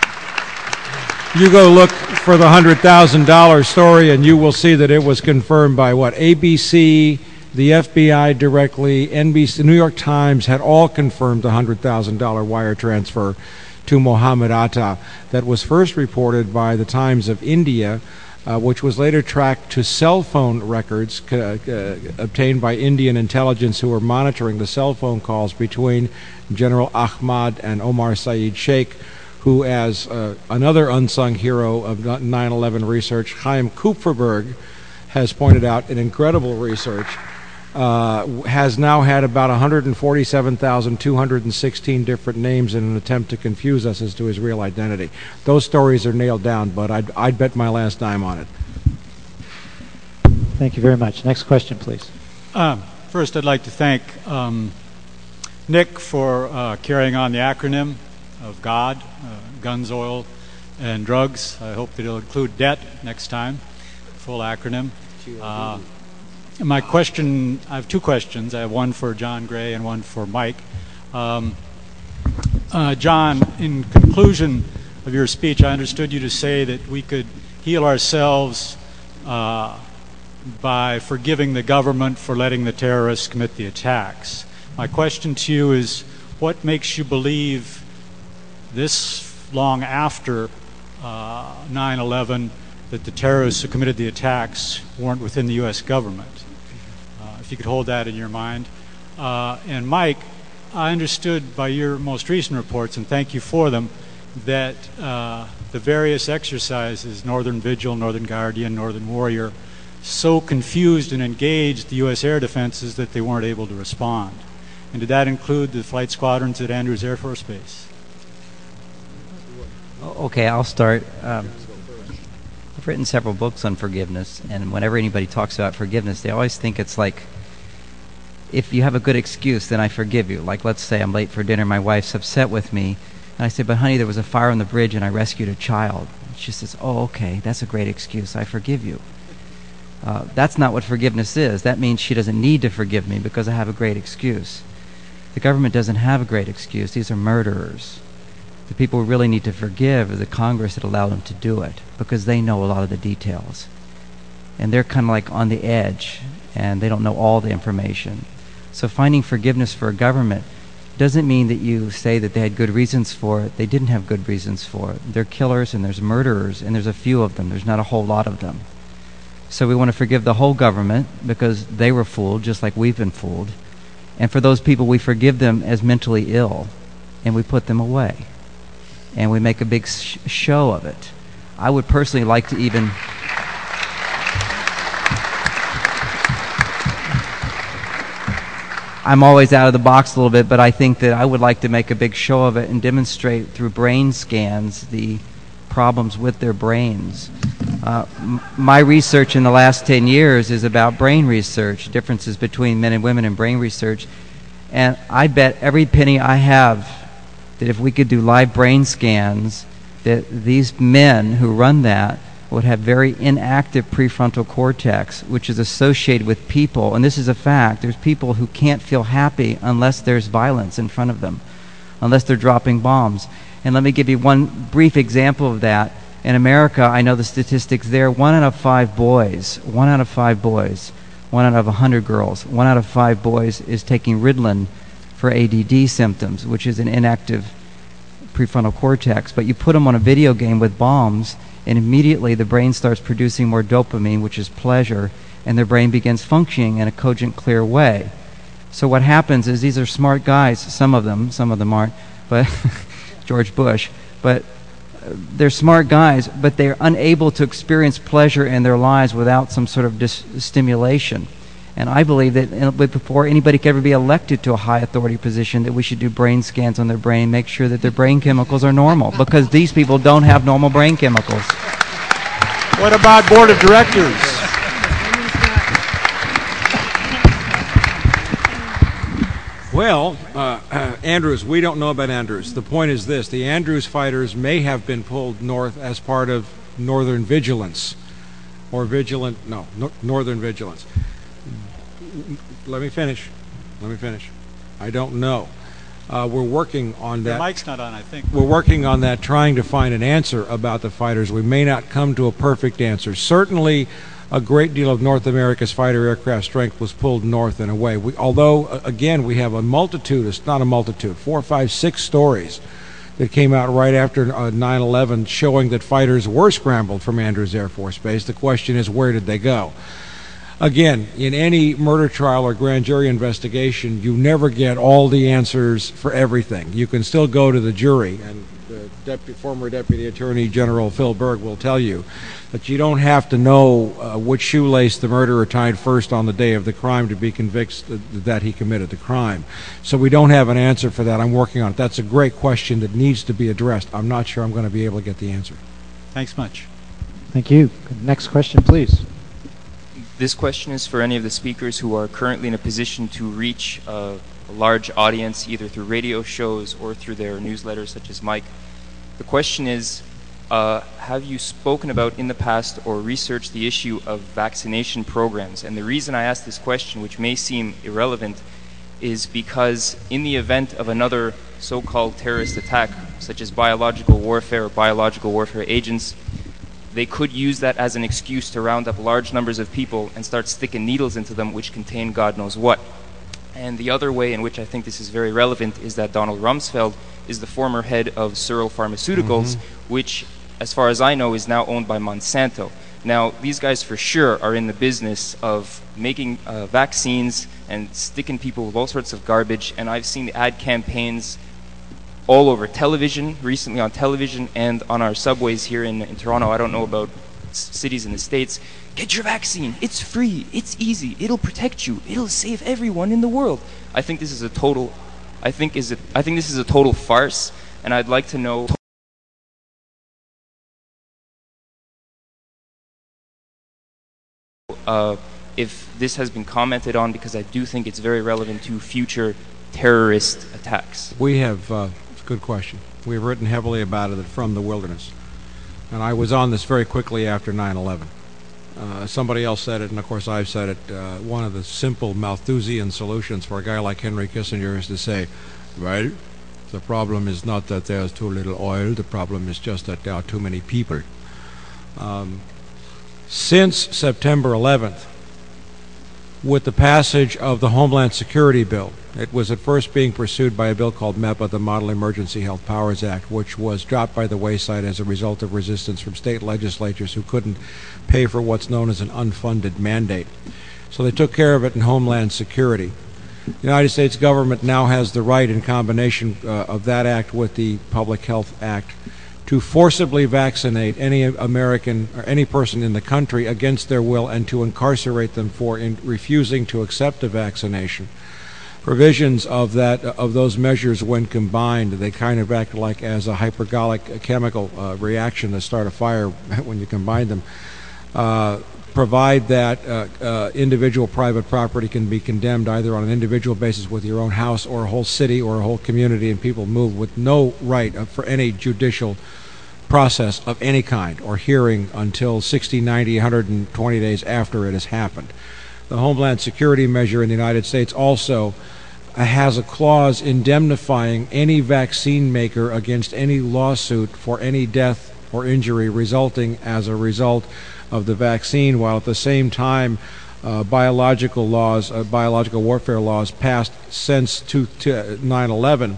You go look for the one hundred thousand dollars story, and you will see that it was confirmed by what? A B C, The F B I directly, N B C, New York Times had all confirmed the one hundred thousand dollars wire transfer to Mohammed Atta that was first reported by the Times of India, uh, which was later tracked to cell phone records uh, uh, obtained by Indian intelligence who were monitoring the cell phone calls between General Ahmad and Omar Saeed Sheikh, who, as uh, another unsung hero of nine eleven research, Chaim Kupferberg, has pointed out in incredible research, uh, has now had about one hundred forty-seven thousand two hundred sixteen different names in an attempt to confuse us as to his real identity. Those stories are nailed down, but I'd, I'd bet my last dime on it. Thank you very much. Next question, please. Um, first, I'd like to thank um, Nick for uh, carrying on the acronym of GOD, uh, guns, oil, and drugs. I hope that it'll include debt next time, full acronym. Uh, my question, I have two questions. I have one for John Gray and one for Mike. Um, uh, John, in conclusion of your speech, I understood you to say that we could heal ourselves uh, by forgiving the government for letting the terrorists commit the attacks. My question to you is, what makes you believe this long after uh, nine eleven that the terrorists who committed the attacks weren't within the U S government? Uh, if you could hold that in your mind. Uh, and Mike, I understood by your most recent reports, and thank you for them, that uh, the various exercises, Northern Vigil, Northern Guardian, Northern Warrior, so confused and engaged the U S air defenses that they weren't able to respond. And did that include the flight squadrons at Andrews Air Force Base? Okay, I'll start. Um, I've written several books on forgiveness, and whenever anybody talks about forgiveness, they always think it's like, if you have a good excuse, then I forgive you. Like, let's say I'm late for dinner, my wife's upset with me, and I say, but honey, there was a fire on the bridge and I rescued a child. She says, oh, okay, that's a great excuse, I forgive you. Uh, that's not what forgiveness is. That means she doesn't need to forgive me because I have a great excuse. The government doesn't have a great excuse. These are murderers. The people who really need to forgive are the Congress that allowed them to do it, because they know a lot of the details. And they're kind of like on the edge, and they don't know all the information. So finding forgiveness for a government doesn't mean that you say that they had good reasons for it. They didn't have good reasons for it. They're killers, and there's murderers, and there's a few of them. There's not a whole lot of them. So we want to forgive the whole government because they were fooled, just like we've been fooled. And for those people, we forgive them as mentally ill, and we put them away. And we make a big sh- show of it. I would personally like to even... I'm always out of the box a little bit, but I think that I would like to make a big show of it and demonstrate through brain scans the problems with their brains. Uh, m- my research in the last ten years is about brain research, differences between men and women in brain research. And I bet every penny I have that if we could do live brain scans, that these men who run that would have very inactive prefrontal cortex, which is associated with people, and this is a fact, there's people who can't feel happy unless there's violence in front of them, unless they're dropping bombs. And let me give you one brief example of that. In America, I know the statistics there, one out of five boys, one out of five boys, one out of a hundred girls, one out of five boys is taking Ritalin for A D D symptoms, which is an inactive prefrontal cortex. But you put them on a video game with bombs, and immediately the brain starts producing more dopamine, which is pleasure, and their brain begins functioning in a cogent, clear way. So what happens is these are smart guys, some of them, some of them aren't, but George Bush, but they're smart guys, but they're unable to experience pleasure in their lives without some sort of dis- stimulation. And I believe that before anybody can ever be elected to a high authority position, that we should do brain scans on their brain, make sure that their brain chemicals are normal, because these people don't have normal brain chemicals. What about board of directors? Well, uh, uh, Andrews, we don't know about Andrews. The point is this. The Andrews fighters may have been pulled north as part of Northern Vigilance. Or Vigilant, no, no Northern Vigilance. Let me finish. Let me finish. I don't know. Uh, we're working on that. The mic's not on, I think. We're working on that, trying to find an answer about the fighters. We may not come to a perfect answer. Certainly, a great deal of North America's fighter aircraft strength was pulled north and away. We, although, uh, again, we have a multitude, it's not a multitude, four, five, six stories that came out right after uh, nine eleven showing that fighters were scrambled from Andrews Air Force Base. The question is, where did they go? Again, in any murder trial or grand jury investigation, you never get all the answers for everything. You can still go to the jury, and the Deputy, former Deputy Attorney General Phil Berg will tell you that you don't have to know uh, which shoelace the murderer tied first on the day of the crime to be convicted that he committed the crime. So we don't have an answer for that. I'm working on it. That's a great question that needs to be addressed. I'm not sure I'm going to be able to get the answer. Thanks much. Thank you. Next question, please. This question is for any of the speakers who are currently in a position to reach a, a large audience, either through radio shows or through their newsletters, such as Mike. The question is, uh, have you spoken about in the past or researched the issue of vaccination programs? And the reason I ask this question, which may seem irrelevant, is because in the event of another so-called terrorist attack, such as biological warfare or biological warfare agents, they could use that as an excuse to round up large numbers of people and start sticking needles into them which contain God knows what. And the other way in which I think this is very relevant is that Donald Rumsfeld is the former head of Searle Pharmaceuticals, mm-hmm. which, as far as I know, is now owned by Monsanto. Now, these guys for sure are in the business of making uh, vaccines and sticking people with all sorts of garbage, and I've seen the ad campaigns all over television, recently on television and on our subways here in, in Toronto. I don't know about s- cities in the States. Get your vaccine. It's free. It's easy. It'll protect you. It'll save everyone in the world. I think this is a total, I think is a, I think this is a total farce, and I'd like to know uh, if this has been commented on, because I do think it's very relevant to future terrorist attacks. We have, uh, good question. We've written heavily about it from the wilderness. And I was on this very quickly after nine eleven. Uh, somebody else said it, and of course I've said it. Uh, one of the simple Malthusian solutions for a guy like Henry Kissinger is to say, well, the problem is not that there's too little oil, the problem is just that there are too many people. Um, since September eleventh, with the passage of the Homeland Security Bill, it was at first being pursued by a bill called MEPA, the Model Emergency Health Powers Act, which was dropped by the wayside as a result of resistance from state legislatures who couldn't pay for what's known as an unfunded mandate. So they took care of it in Homeland Security. The United States government now has the right, in combination uh, of that act with the Public Health Act, to forcibly vaccinate any American or any person in the country against their will and to incarcerate them for in refusing to accept a vaccination. Provisions of that of those measures, when combined, they kind of act like as a hypergolic chemical uh, reaction to start a fire when you combine them. Uh, provide that uh, uh, individual private property can be condemned either on an individual basis with your own house or a whole city or a whole community, and people move with no right for any judicial process of any kind or hearing until sixty, ninety, one hundred twenty days after it has happened. The Homeland Security measure in the United States also has a clause indemnifying any vaccine maker against any lawsuit for any death or injury resulting as a result of the vaccine, while at the same time uh, biological laws, uh, biological warfare laws passed since nine eleven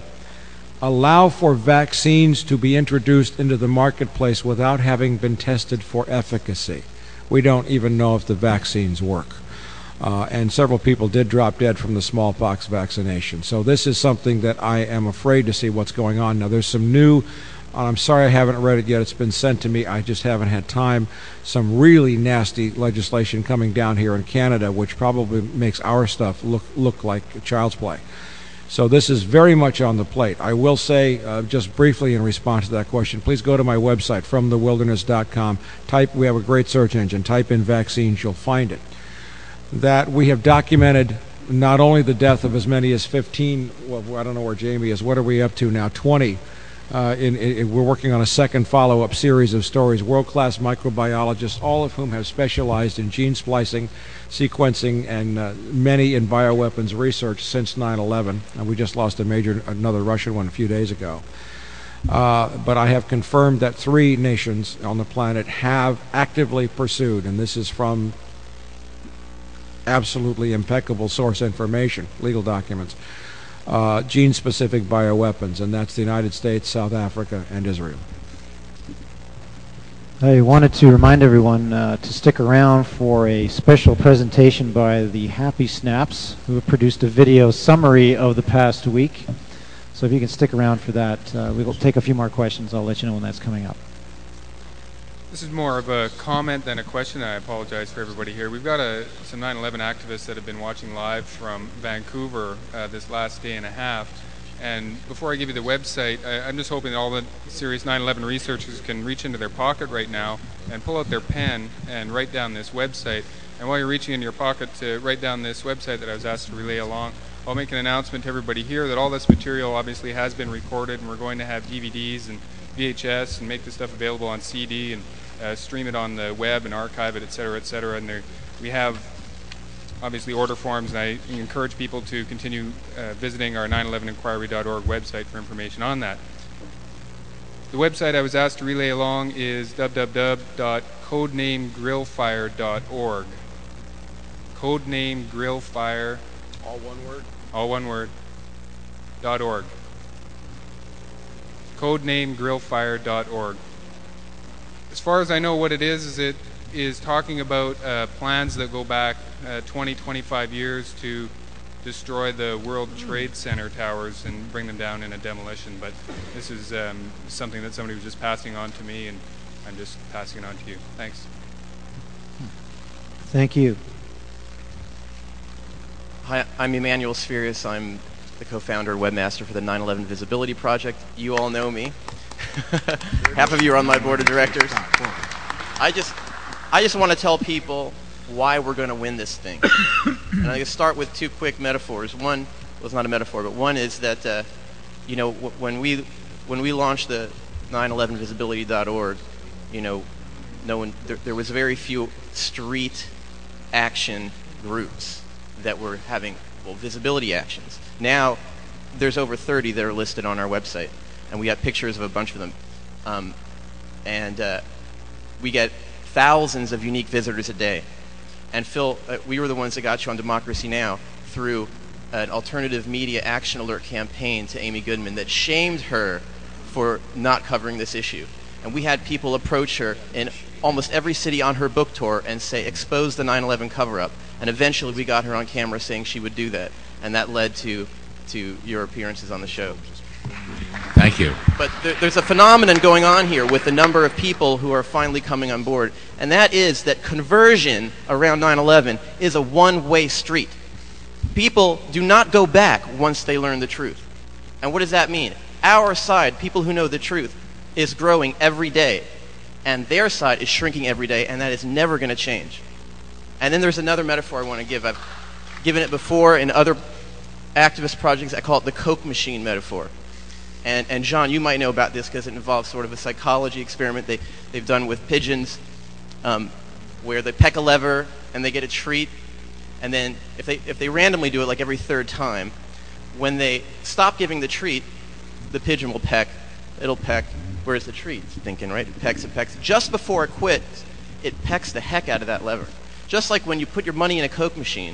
allow for vaccines to be introduced into the marketplace without having been tested for efficacy. We don't even know if the vaccines work. Uh, and several people did drop dead from the smallpox vaccination. So this is something that I am afraid to see what's going on. Now, there's some new, I'm sorry I haven't read it yet, it's been sent to me, I just haven't had time, some really nasty legislation coming down here in Canada, which probably makes our stuff look, look like child's play. So this is very much on the plate. I will say, uh, just briefly in response to that question, please go to my website, from the wilderness dot com. Type, we have a great search engine. Type in vaccines, you'll find it. That we have documented not only the death of as many as fifteen, well, I don't know where Jamie is, what are we up to now, twenty. Uh, in, in, we're working on a second follow-up series of stories, world-class microbiologists, all of whom have specialized in gene splicing, sequencing, and uh, many in bioweapons research since nine eleven. And we just lost a major, another Russian one a few days ago. Uh, but I have confirmed that three nations on the planet have actively pursued, and this is from absolutely impeccable source information, legal documents, uh, gene-specific bioweapons, and that's the United States, South Africa, and Israel. I wanted to remind everyone uh, to stick around for a special presentation by the Happy Snaps, who have produced a video summary of the past week. So if you can stick around for that, uh, we will take a few more questions. I'll let you know when that's coming up. This is more of a comment than a question. I apologize for everybody here. We've got a, some nine eleven activists that have been watching live from Vancouver uh, this last day and a half. And before I give you the website, I, I'm just hoping that all the serious nine eleven researchers can reach into their pocket right now and pull out their pen and write down this website. And while you're reaching into your pocket to write down this website that I was asked to relay along, I'll make an announcement to everybody here that all this material obviously has been recorded, and we're going to have D V Ds and V H S and make this stuff available on C D and uh, stream it on the web and archive it, et cetera, et cetera. And there, we have obviously order forms, and I encourage people to continue uh, visiting our nine eleven inquiry dot org website for information on that. The website I was asked to relay along is w w w dot codename grillfire dot org. Codename grillfire. All one word? All one word. Dot org. Codename grillfire dot org. As far as I know, what it is is it is talking about uh, plans that go back uh, twenty, twenty-five years to destroy the World Trade Center towers and bring them down in a demolition. But this is um, something that somebody was just passing on to me, and I'm just passing it on to you. Thanks. Thank you. Hi, I'm Emmanuel Spherius. I'm the co-founder and webmaster for the nine eleven Visibility Project. You all know me. Half of you are on my board of directors. I just, I just want to tell people why we're going to win this thing. And I'm going to start with two quick metaphors. One, well, it's not a metaphor, but one is that, uh, you know, w when we when we launched the nine eleven visibility dot org, you know, no one there, there was very few street action groups that were having well visibility actions. Now, there's over thirty that are listed on our website, and we got pictures of a bunch of them, um, and uh, we get thousands of unique visitors a day. And Phil, uh, we were the ones that got you on Democracy Now! Through an alternative media action alert campaign to Amy Goodman that shamed her for not covering this issue. And we had people approach her in almost every city on her book tour and say, expose the nine eleven cover-up. And eventually we got her on camera saying she would do that. And that led to, to your appearances on the show. Thank you. But there, there's a phenomenon going on here with the number of people who are finally coming on board, and that is that conversion around nine eleven is a one-way street. People do not go back once they learn the truth. And what does that mean? Our side, people who know the truth, is growing every day, and their side is shrinking every day, and that is never going to change. And then there's another metaphor I want to give. I've given it before in other activist projects. I call it the Coke machine metaphor. And, and John, you might know about this because it involves sort of a psychology experiment they, they've done with pigeons, um, where they peck a lever and they get a treat, and then if they, if they randomly do it like every third time, when they stop giving the treat, the pigeon will peck, it'll peck, where's the treat? It's thinking, right? It pecks, it pecks. Just before it quits, it pecks the heck out of that lever. Just like when you put your money in a Coke machine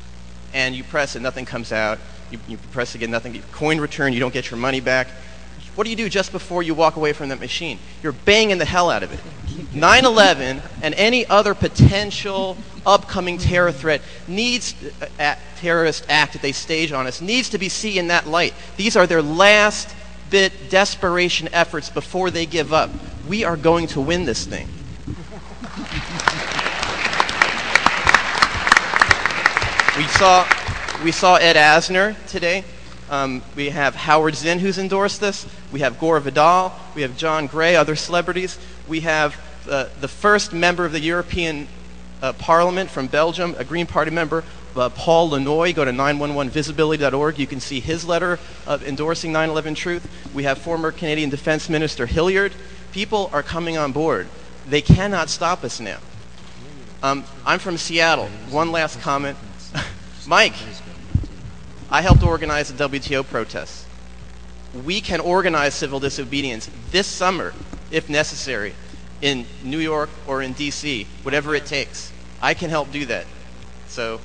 and you press it, nothing comes out. You, you press again, nothing. Coin return, you don't get your money back. What do you do just before you walk away from that machine? You're banging the hell out of it. nine eleven and any other potential upcoming terror threat needs, uh, terrorist act that they stage on us, needs to be seen in that light. These are their last bit desperation efforts before they give up. We are going to win this thing. We saw... We saw Ed Asner today. Um, we have Howard Zinn, who's endorsed this. We have Gore Vidal. We have John Gray, other celebrities. We have uh, the first member of the European uh, Parliament from Belgium, a Green Party member, uh, Paul Lanoy. Go to nine one one visibility dot org. You can see his letter of endorsing nine eleven truth. We have former Canadian Defense Minister Hilliard. People are coming on board. They cannot stop us now. Um, I'm from Seattle. One last comment. Mike, I helped organize the W T O protests. we can organize civil disobedience this summer, if necessary, in New York or in D C, whatever it takes. I can help do that. So,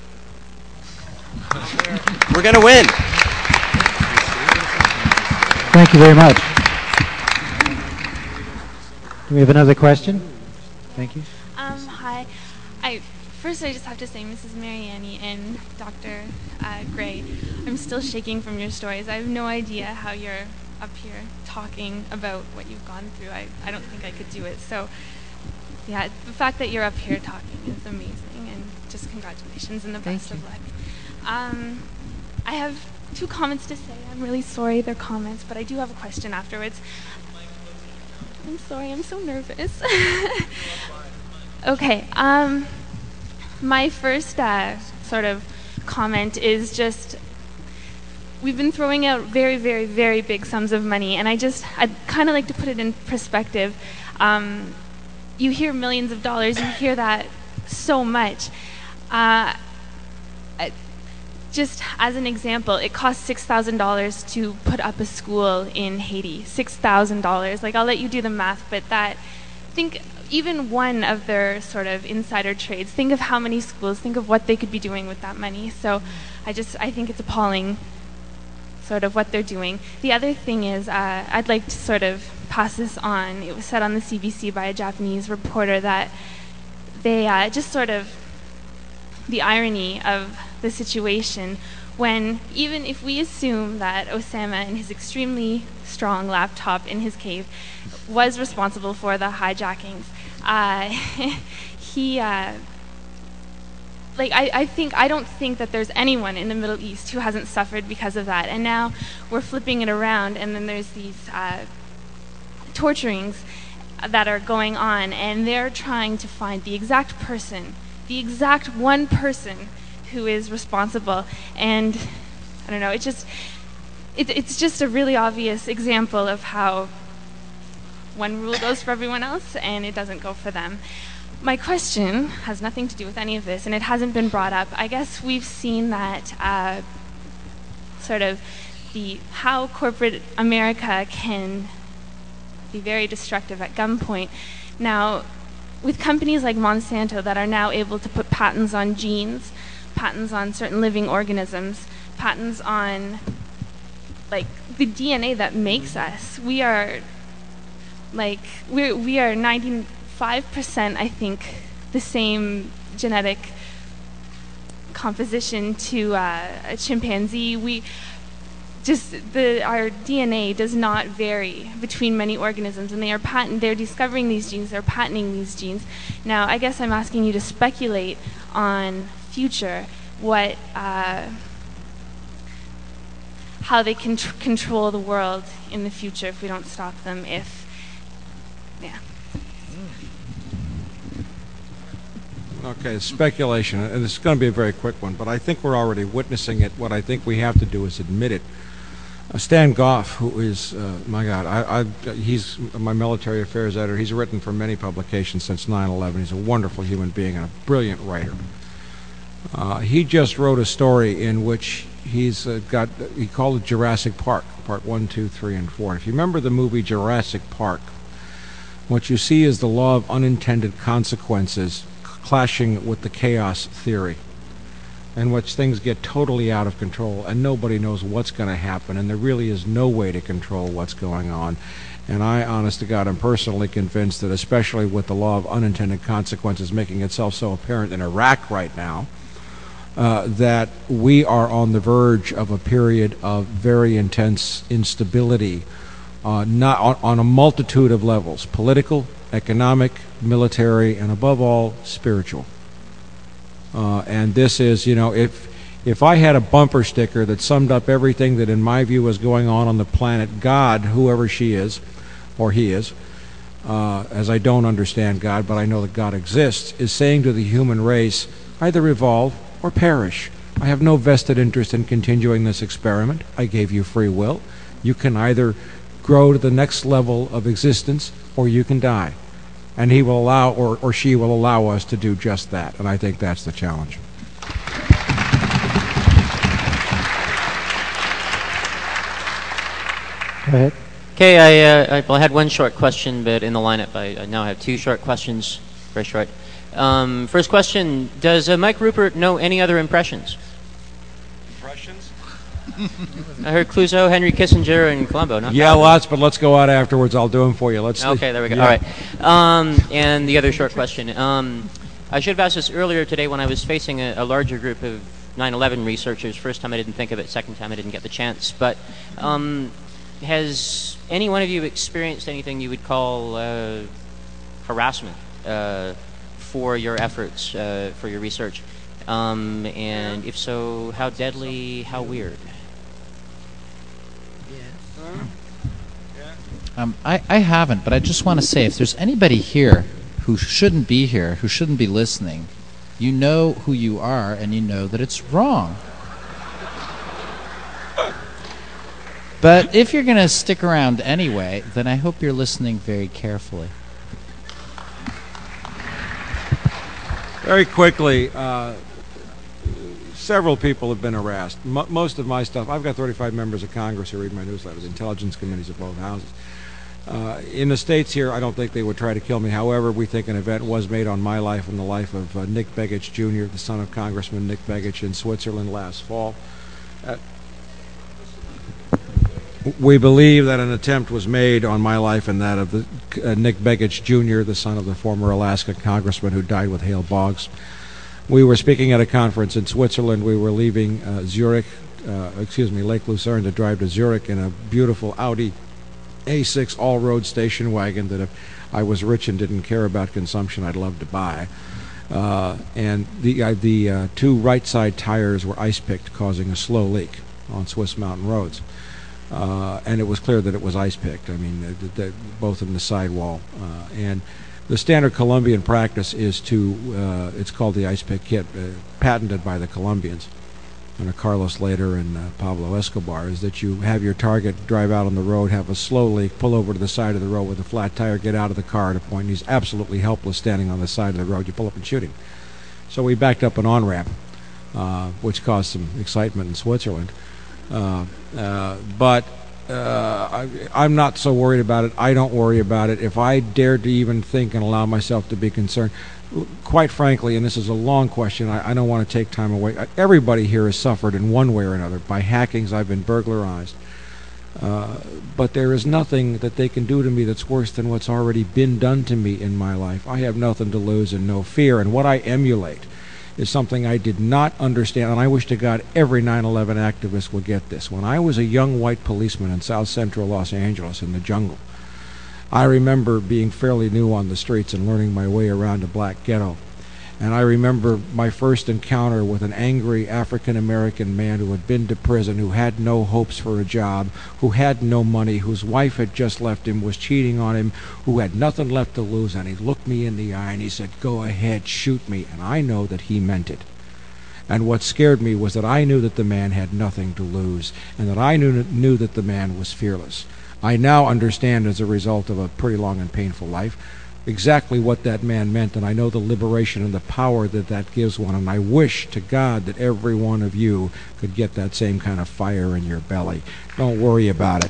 we're going to win. Thank you very much. Do we have another question? Thank you. Um, hi. I first I just have to say, Missus Mariani and Doctor Uh, Gray, I'm still shaking from your stories. I have no idea how you're up here talking about what you've gone through. I, I don't think I could do it. So, yeah, the fact that you're up here talking is amazing, and just congratulations and the best of luck. Um, I have two comments to say. I'm really sorry they're comments, but I do have a question afterwards. I'm sorry, I'm so nervous. Okay, um, my first uh, sort of comment is just, we've been throwing out very, very, very big sums of money, and I just, I'd kind of like to put it in perspective. Um, you hear millions of dollars, you hear that so much. Uh, just as an example, it costs six thousand dollars to put up a school in Haiti. six thousand dollars. Like, I'll let you do the math, but that, think even one of their sort of insider trades, think of how many schools, think of what they could be doing with that money. So I just, I think it's appalling sort of what they're doing. The other thing is, uh, I'd like to sort of pass this on. It was said on the C B C by a Japanese reporter that they uh, just sort of, the irony of the situation when, even if we assume that Osama and his extremely strong laptop in his cave was responsible for the hijackings, uh, he, uh, like, I, I think, I don't think that there's anyone in the Middle East who hasn't suffered because of that. And now we're flipping it around, and then there's these uh, torturings that are going on, and they're trying to find the exact person, the exact one person who is responsible. And I don't know, it just it, it's just a really obvious example of how one rule goes for everyone else and it doesn't go for them. My question has nothing to do with any of this, and it hasn't been brought up. I guess we've seen that uh, sort of the how corporate America can be very destructive at gunpoint. Now, with companies like Monsanto that are now able to put patents on genes, patents on certain living organisms, patents on like the D N A that makes us, we are like we we are ninety-five percent, I think, the same genetic composition to uh, a chimpanzee. We just the our D N A does not vary between many organisms, and they are patent. They're discovering these genes. They're patenting these genes. Now, I guess I'm asking you to speculate on future what uh, how they can tr- control the world in the future if we don't stop them. If yeah. Okay, speculation, and it's going to be a very quick one, but I think we're already witnessing it. What I think we have to do is admit it. Uh, Stan Goff, who is, uh, my God, I, I, he's my military affairs editor. He's written for many publications since nine eleven. He's a wonderful human being and a brilliant writer. Uh, he just wrote a story in which he's uh, got, he called it Jurassic Park, part one, two, three, and four. If you remember the movie Jurassic Park, what you see is the law of unintended consequences clashing with the chaos theory, in which things get totally out of control and nobody knows what's going to happen, and there really is no way to control what's going on. And I, honest to God, am personally convinced that, especially with the law of unintended consequences making itself so apparent in Iraq right now, uh, that we are on the verge of a period of very intense instability, uh, not on, on a multitude of levels: political, economic, military, and above all, spiritual. Uh, and this is, you know, if if I had a bumper sticker that summed up everything that in my view is going on on the planet, God, whoever she is, or he is, uh, as I don't understand God, but I know that God exists, is saying to the human race, either evolve or perish. I have no vested interest in continuing this experiment. I gave you free will. You can either grow to the next level of existence or you can die. And he will allow, or, or she will allow us to do just that. And I think that's the challenge. Go ahead. Okay, I, uh, I, well, I had one short question, but in the lineup I, I now have two short questions, very short. Um, first question, does uh, Mike Ruppert know any other impressions? Impressions? I heard Clouseau, Henry Kissinger, and Columbo. Not Yeah, lots, but let's go out afterwards. I'll do them for you. Let's. Okay, there we go. Yeah. All right. Um, and the other short question. Um, I should have asked this earlier today when I was facing a, a larger group of nine eleven researchers. First time I didn't think of it, second time I didn't get the chance. But um, has any one of you experienced anything you would call uh, harassment uh, for your efforts, uh, for your research? Um, and if so, how deadly, how weird? Um, I, I haven't, but I just want to say, if there's anybody here who shouldn't be here, who shouldn't be listening, you know who you are, and you know that it's wrong. But if you're going to stick around anyway, then I hope you're listening very carefully. Very quickly, uh, several people have been harassed. M- most of my stuff, I've got thirty-five members of Congress who read my newsletters, intelligence committees of both houses. Uh, in the States here, I don't think they would try to kill me. However, we think an event was made on my life and the life of uh, Nick Begich Junior, the son of Congressman Nick Begich in Switzerland last fall. Uh, we believe that an attempt was made on my life and that of the, uh, Nick Begich Junior, the son of the former Alaska congressman who died with Hale Boggs. We were speaking at a conference in Switzerland. We were leaving uh, Zurich, uh, excuse me, Lake Lucerne to drive to Zurich in a beautiful Audi A six all-road station wagon that if I was rich and didn't care about consumption, I'd love to buy. Uh, and the uh, the uh, two right side tires were ice-picked, causing a slow leak on Swiss mountain roads. Uh, and it was clear that it was ice-picked. I mean, uh, the, the, both in the sidewall. Uh, and the standard Colombian practice is to, uh, it's called the ice-pick kit, uh, patented by the Colombians, and Carlos Later and uh, Pablo Escobar, is that you have your target drive out on the road, have a slow leak, pull over to the side of the road with a flat tire, get out of the car at a point, and he's absolutely helpless standing on the side of the road. You pull up and shoot him. So we backed up an on-ramp, uh, which caused some excitement in Switzerland. Uh, uh, but uh, I, I'm not so worried about it. I don't worry about it. If I dared to even think and allow myself to be concerned, quite frankly, and this is a long question, I, I don't want to take time away. Everybody here has suffered in one way or another by hackings. I've been burglarized. Uh, but there is nothing that they can do to me that's worse than what's already been done to me in my life. I have nothing to lose and no fear. And what I emulate is something I did not understand, and I wish to God every nine eleven activist would get this. When I was a young white policeman in South Central Los Angeles in the jungle, I remember being fairly new on the streets and learning my way around a black ghetto. And I remember my first encounter with an angry African-American man who had been to prison, who had no hopes for a job, who had no money, whose wife had just left him, was cheating on him, who had nothing left to lose. And he looked me in the eye and he said, "Go ahead, shoot me." And I know that he meant it. And what scared me was that I knew that the man had nothing to lose, and that I knew, knew that the man was fearless. I now understand, as a result of a pretty long and painful life, exactly what that man meant, and I know the liberation and the power that that gives one, and I wish to God that every one of you could get that same kind of fire in your belly. Don't worry about it.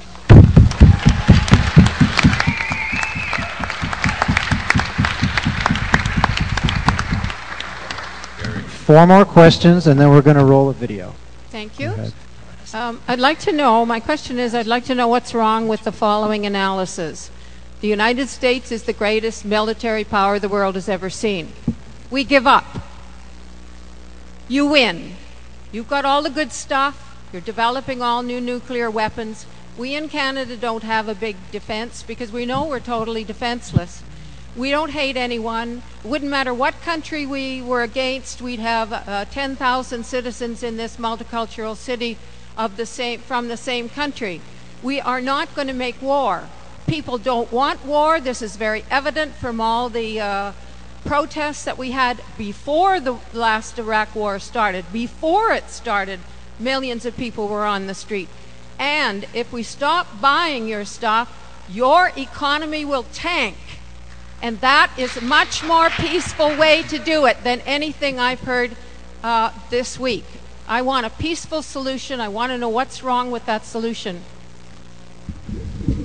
Four more questions, and then we're going to roll a video. Thank you. Um, I'd like to know, my question is, I'd like to know what's wrong with the following analysis. The United States is the greatest military power the world has ever seen. We give up. You win. You've got all the good stuff. You're developing all new nuclear weapons. We in Canada don't have a big defense because we know we're totally defenseless. We don't hate anyone. It wouldn't matter what country we were against. We'd have uh, ten thousand citizens in this multicultural city of the same, from the same country. We are not going to make war. People don't want war. This is very evident from all the uh, protests that we had before the last Iraq war started. Before it started, millions of people were on the street. And if we stop buying your stuff, your economy will tank. And that is a much more peaceful way to do it than anything I've heard uh, this week. I want a peaceful solution. I want to know what's wrong with that solution.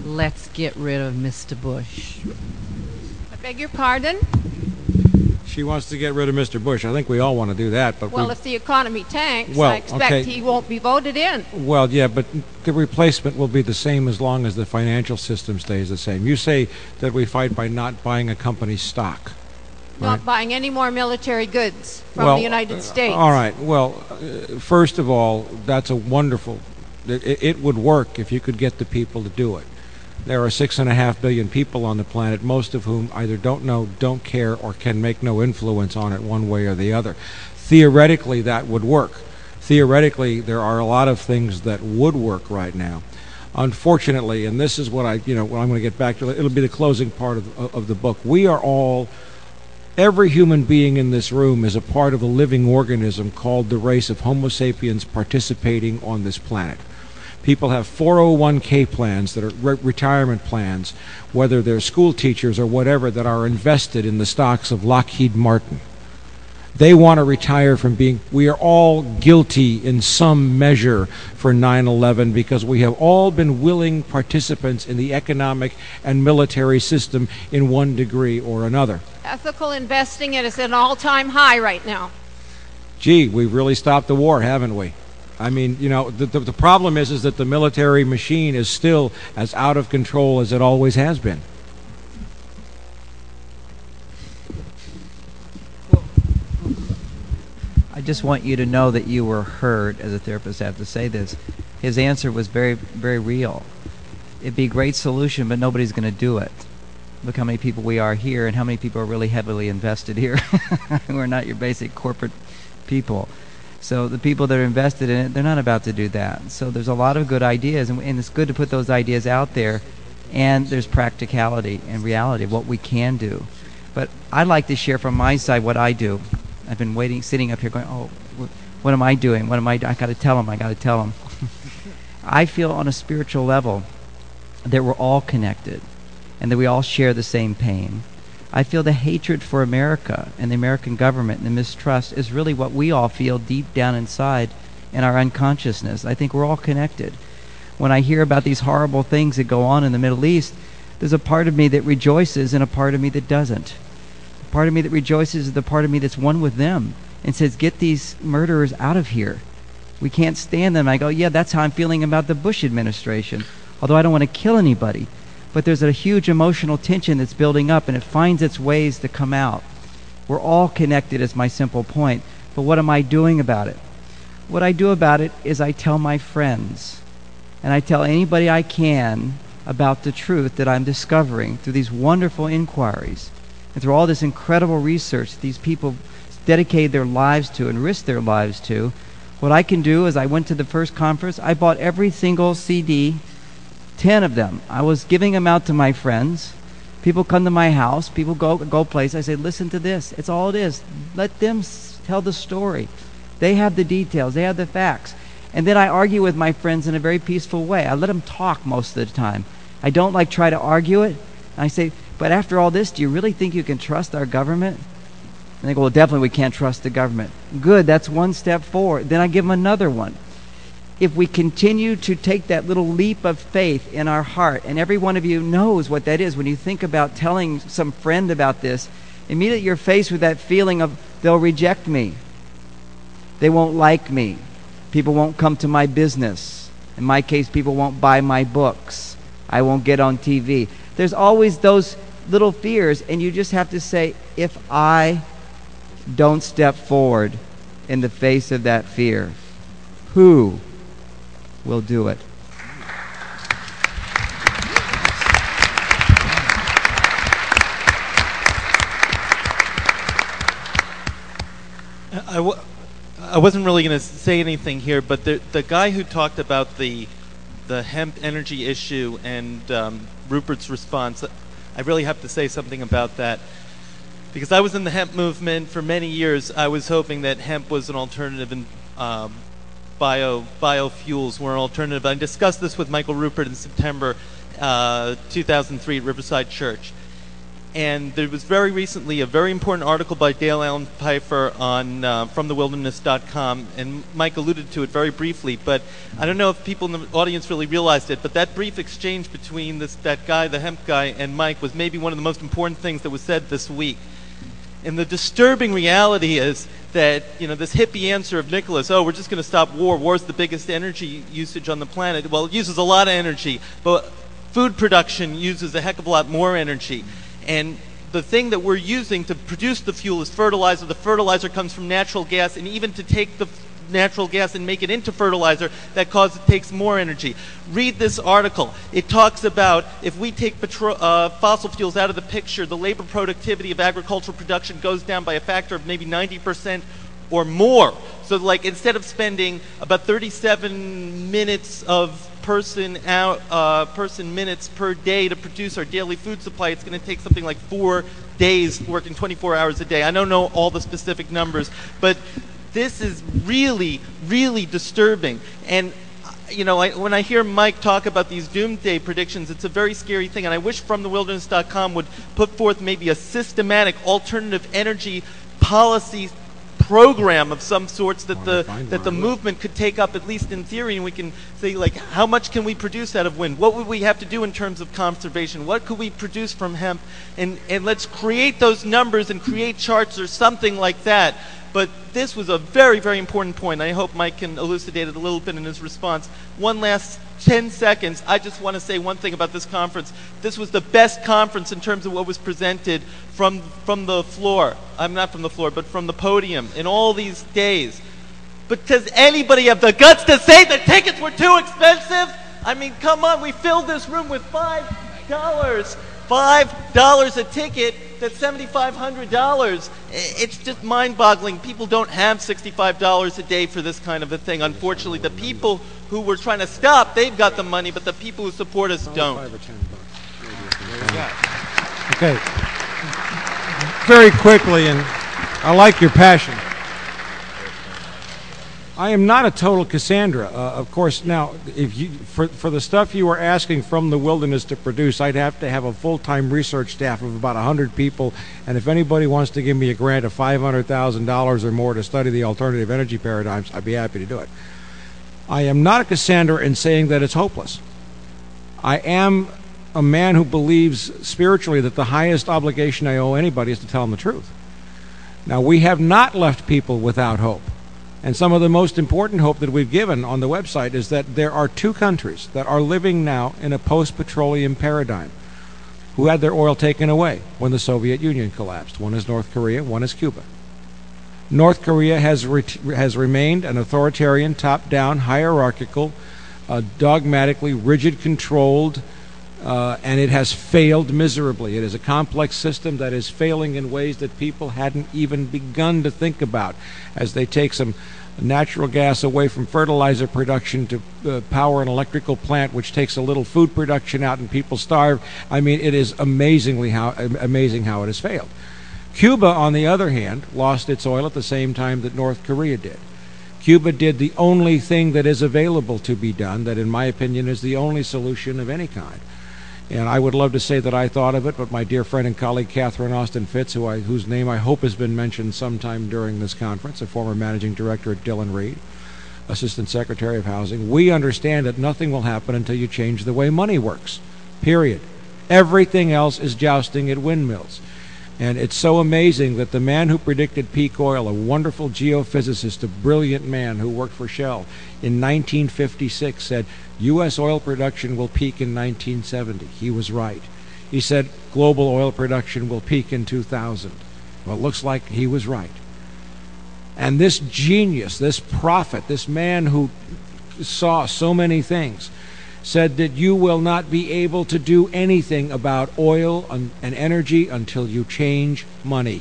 let's get rid of Mister Bush. I beg your pardon? She wants to get rid of Mister Bush. I think we all want to do that. But Well, we, if the economy tanks, Well, I expect okay. he won't be voted in. Well, yeah, but the replacement will be the same as long as the financial system stays the same. You say that we fight by not buying a company's stock. Not buying any more military goods from Well, the United States. All right. Well, uh, first of all, that's a wonderful. It, it would work if you could get the people to do it. There are six and a half billion people on the planet, most of whom either don't know, don't care, or can make no influence on it one way or the other. Theoretically, that would work. Theoretically, there are a lot of things that would work right now. Unfortunately, and this is what I, you know, what I'm going to get back to. It'll be the closing part of, of the book. We are all. Every human being in this room is a part of a living organism called the race of Homo sapiens participating on this planet. People have four oh one k plans that are re- retirement plans, whether they're school teachers or whatever, that are invested in the stocks of Lockheed Martin. They want to retire from being, we are all guilty in some measure for nine eleven because we have all been willing participants in the economic and military system in one degree or another. Ethical investing is at an all-time high right now. Gee, we've really stopped the war, haven't we? I mean, you know, the, the, the problem is, is that the military machine is still as out of control as it always has been. I just want you to know that you were heard, as a therapist. I have to say this. His answer was very, very real. It'd be a great solution, but nobody's going to do it. Look how many people we are here and how many people are really heavily invested here. We're not your basic corporate people. So the people that are invested in it, they're not about to do that. So there's a lot of good ideas, and, and it's good to put those ideas out there, and there's practicality and reality of what we can do. But I'd like to share from my side what I do. I've been waiting, sitting up here going, oh, wh- what am I doing? What am I do- I got to tell them, I got to tell them. I feel on a spiritual level that we're all connected and that we all share the same pain. I feel the hatred for America and the American government and the mistrust is really what we all feel deep down inside in our unconsciousness. I think we're all connected. When I hear about these horrible things that go on in the Middle East, there's a part of me that rejoices and a part of me that doesn't. The part of me that rejoices is the part of me that's one with them and says, get these murderers out of here. We can't stand them. I go, yeah, that's how I'm feeling about the Bush administration, although I don't want to kill anybody. But there's a huge emotional tension that's building up, and it finds its ways to come out. We're all connected, is my simple point. But what am I doing about it? What I do about it is I tell my friends, and I tell anybody I can about the truth that I'm discovering through these wonderful inquiries and through all this incredible research that these people dedicated their lives to and risked their lives to. What I can do is I went to the first conference. I bought every single C D, ten of them. I was giving them out to my friends. People come to my house. People go go place. I say, listen to this. It's all it is. Let them s- tell the story. They have the details. They have the facts. And then I argue with my friends in a very peaceful way. I let them talk most of the time. I don't like try to argue it. And I say, but after all this, do you really think you can trust our government? And they go, well, definitely we can't trust the government. Good, that's one step forward. Then I give them another one. If we continue to take that little leap of faith in our heart, and every one of you knows what that is, when you think about telling some friend about this, immediately you're faced with that feeling of, they'll reject me. They won't like me. People won't come to my business. In my case, people won't buy my books. I won't get on T V. There's always those little fears, and you just have to say, if I don't step forward in the face of that fear, who will do it? I, w- I wasn't really going to say anything here, but the the guy who talked about the the hemp energy issue and um, Rupert's response, I really have to say something about that. Because I was in the hemp movement for many years, I was hoping that hemp was an alternative and um, bio biofuels were an alternative. I discussed this with Michael Rupert in September uh, two thousand three at Riverside Church. And there was very recently a very important article by Dale Allen Pfeiffer on uh, from the wilderness dot com, and Mike alluded to it very briefly, but I don't know if people in the audience really realized it, but that brief exchange between this that guy, the hemp guy, and Mike was maybe one of the most important things that was said this week. And the disturbing reality is that, you know, this hippie answer of Nicholas, oh, we're just going to stop war. War's the biggest energy usage on the planet. Well, it uses a lot of energy, but food production uses a heck of a lot more energy. And the thing that we're using to produce the fuel is fertilizer. The fertilizer comes from natural gas, and even to take the natural gas and make it into fertilizer, that causes takes more energy. Read this article. It talks about if we take petro- uh, fossil fuels out of the picture, the labor productivity of agricultural production goes down by a factor of maybe ninety percent or more. So, like, instead of spending about thirty-seven minutes of person out uh, person minutes per day to produce our daily food supply, it's going to take something like four days working twenty-four hours a day. I don't know all the specific numbers, but this is really, really disturbing. And, you know, I, when I hear Mike talk about these doomsday predictions, it's a very scary thing. And I wish From the Wilderness dot com would put forth maybe a systematic alternative energy policy program of some sorts that the that the movement could take up, at least in theory, and we can say, like, how much can we produce out of wind? What would we have to do in terms of conservation? What could we produce from hemp? And and let's create those numbers and create charts or something like that. But this was a very, very important point. I hope Mike can elucidate it a little bit in his response. One last ten seconds. I just want to say one thing about this conference. This was the best conference in terms of what was presented from from the floor. I'm not from the floor, but from the podium in all these days. But does anybody have the guts to say the tickets were too expensive? I mean, come on. We filled this room with five dollars. five dollars a ticket. That's seven thousand five hundred dollars. It's just mind-boggling. People don't have sixty-five dollars a day for this kind of a thing. Unfortunately, the people who were trying to stop, they've got the money, but the people who support us don't. Okay. Very quickly, and I like your passion. I am not a total Cassandra, uh, of course. Now, if you for for the stuff you were asking From the Wilderness to produce, I'd have to have a full-time research staff of about a hundred people. And if anybody wants to give me a grant of five hundred thousand dollars or more to study the alternative energy paradigms, I'd be happy to do it. I am not a Cassandra in saying that it's hopeless. I am a man who believes spiritually that the highest obligation I owe anybody is to tell them the truth. Now, we have not left people without hope. And some of the most important hope that we've given on the website is that there are two countries that are living now in a post-petroleum paradigm who had their oil taken away when the Soviet Union collapsed. One is North Korea, one is Cuba. North Korea has re- has remained an authoritarian, top-down, hierarchical, uh, dogmatically rigid controlled, uh, and it has failed miserably. It is a complex system that is failing in ways that people hadn't even begun to think about, as they take some natural gas away from fertilizer production to uh, power an electrical plant, which takes a little food production out and people starve. I mean, it is amazingly how amazing how it has failed. Cuba, on the other hand, lost its oil at the same time that North Korea did. Cuba did the only thing that is available to be done, that in my opinion is the only solution of any kind. And I would love to say that I thought of it, but my dear friend and colleague Catherine Austin Fitz, who I, whose name I hope has been mentioned sometime during this conference, a former managing director at Dillon Read, Assistant Secretary of Housing, we understand that nothing will happen until you change the way money works, period. Everything else is jousting at windmills. And it's so amazing that the man who predicted peak oil, a wonderful geophysicist, a brilliant man who worked for Shell, in nineteen fifty-six said, U S oil production will peak in nineteen seventy. He was right. He said global oil production will peak in two thousand. Well, it looks like he was right. And this genius, this prophet, this man who saw so many things, said that you will not be able to do anything about oil and energy until you change money.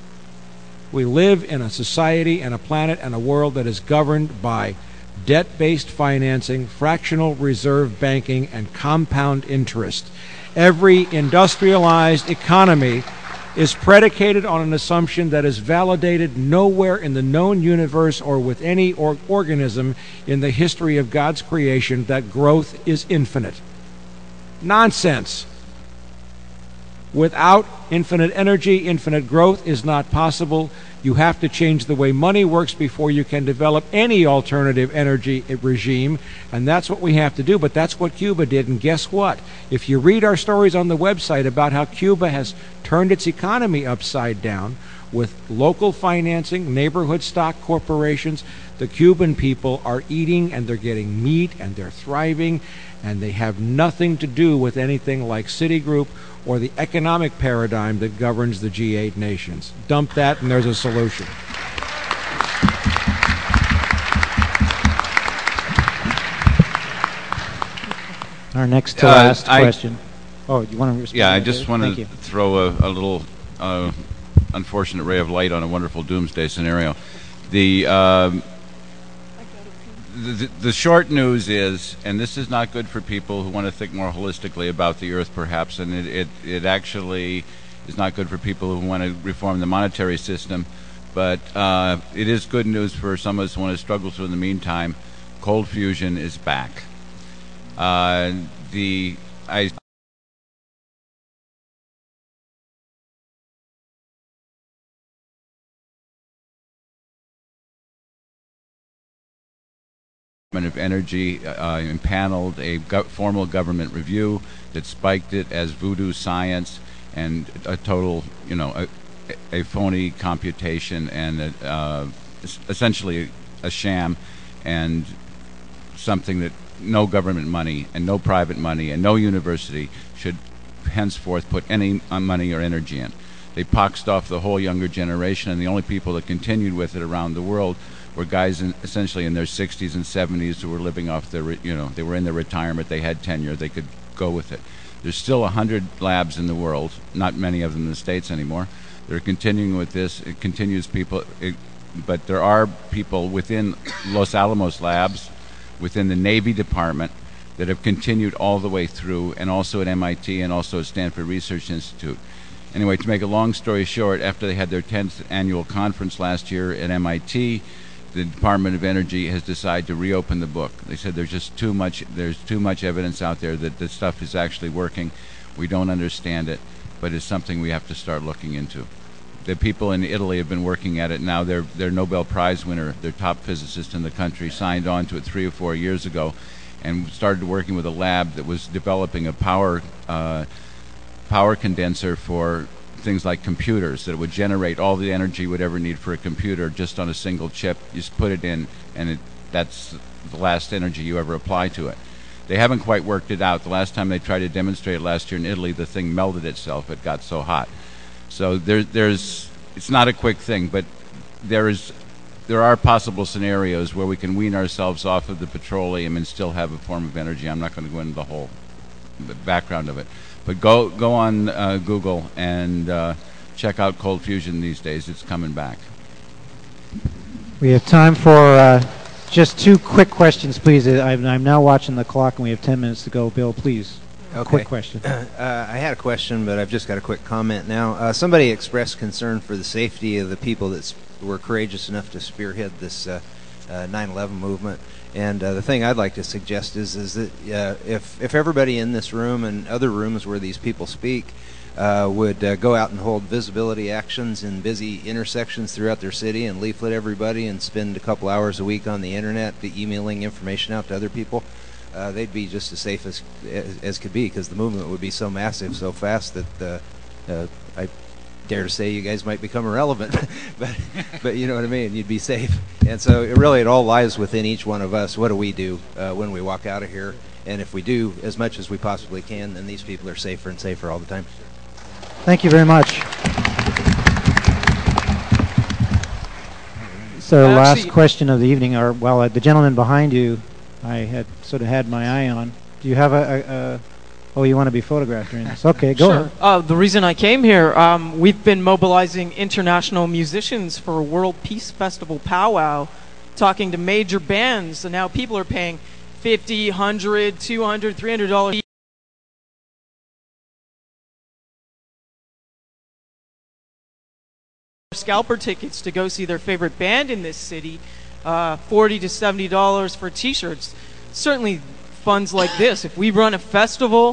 We live in a society and a planet and a world that is governed by debt-based financing, fractional reserve banking, and compound interest. Every industrialized economy is predicated on an assumption that is validated nowhere in the known universe or with any or organism in the history of God's creation, that growth is infinite. Nonsense. Without infinite energy, infinite growth is not possible. You have to change the way money works before you can develop any alternative energy regime, and that's what we have to do. But that's what Cuba did, and guess what? If you read our stories on the website about how Cuba has turned its economy upside down with local financing, neighborhood stock corporations, the Cuban people are eating and they're getting meat and they're thriving, and they have nothing to do with anything like Citigroup or the economic paradigm that governs the G eight nations. Dump that and there's a solution. Our next to Uh, last I- question. Oh, you want to respond? Yeah, I to just David? want Thank to you. throw a, a little uh, unfortunate ray of light on a wonderful doomsday scenario. The, um, the the short news is, and this is not good for people who want to think more holistically about the Earth, perhaps, and it, it, it actually is not good for people who want to reform the monetary system, but uh, it is good news for some of us who want to struggle through in the meantime. Cold fusion is back. Uh, the I. of Energy uh, impaneled a go- formal government review that spiked it as voodoo science and a total, you know, a, a phony computation and a, uh, es- essentially a sham and something that no government money and no private money and no university should henceforth put any uh, money or energy in. They poxed off the whole younger generation, and the only people that continued with it around the world were guys in, essentially in their sixties and seventies who were living off their, re- you know, they were in their retirement, they had tenure, they could go with it. There's still a hundred labs in the world, not many of them in the States anymore. They're continuing with this. It continues people, it, but there are people within Los Alamos labs, within the Navy Department, that have continued all the way through, and also at M I T and also at Stanford Research Institute. Anyway, to make a long story short, after they had their tenth annual conference last year at M I T, the Department of Energy has decided to reopen the book. They said there's just too much there's too much evidence out there that this stuff is actually working. We don't understand it, but it's something we have to start looking into. The people in Italy have been working at it now. Their their Nobel Prize winner, their top physicist in the country, signed on to it three or four years ago and started working with a lab that was developing a power uh, power condenser for things like computers, that it would generate all the energy you would ever need for a computer just on a single chip. You just put it in, and it, that's the last energy you ever apply to it. They haven't quite worked it out. The last time they tried to demonstrate it last year in Italy, the thing melted itself. It got so hot. So there, there's, it's not a quick thing, but there is, there are possible scenarios where we can wean ourselves off of the petroleum and still have a form of energy. I'm not going to go into the whole background of it. But go go on uh, Google and uh, check out cold fusion these days. It's coming back. We have time for uh, just two quick questions, please. I'm, I'm now watching the clock, and we have ten minutes to go. Bill, please. A Okay. quick question. Uh, I had a question, but I've just got a quick comment now. Uh, somebody expressed concern for the safety of the people that were courageous enough to spearhead this uh, uh, nine eleven movement. And uh, the thing I'd like to suggest is is that uh, if if everybody in this room and other rooms where these people speak uh, would uh, go out and hold visibility actions in busy intersections throughout their city and leaflet everybody and spend a couple hours a week on the internet to emailing information out to other people, uh, they'd be just as safe as as, as could be, because the movement would be so massive, so fast that uh, uh, I dare to say you guys might become irrelevant, but but you know what I mean. You'd be safe, and so it really it all lies within each one of us. What do we do uh, when we walk out of here? And if we do as much as we possibly can, then these people are safer and safer all the time. Thank you very much. So, I last actually- question of the evening, or well, uh, the gentleman behind you, I had sort of had my eye on. Do you have a? a, a oh, you want to be photographed during this? Okay, go Sure. ahead. Uh, the reason I came here, um, we've been mobilizing international musicians for a World Peace Festival powwow, talking to major bands, and now people are paying fifty, one hundred, two hundred, three hundred dollars. Scalper tickets to go see their favorite band in this city, uh, forty to seventy dollars for T-shirts. Certainly, funds like this, if we run a festival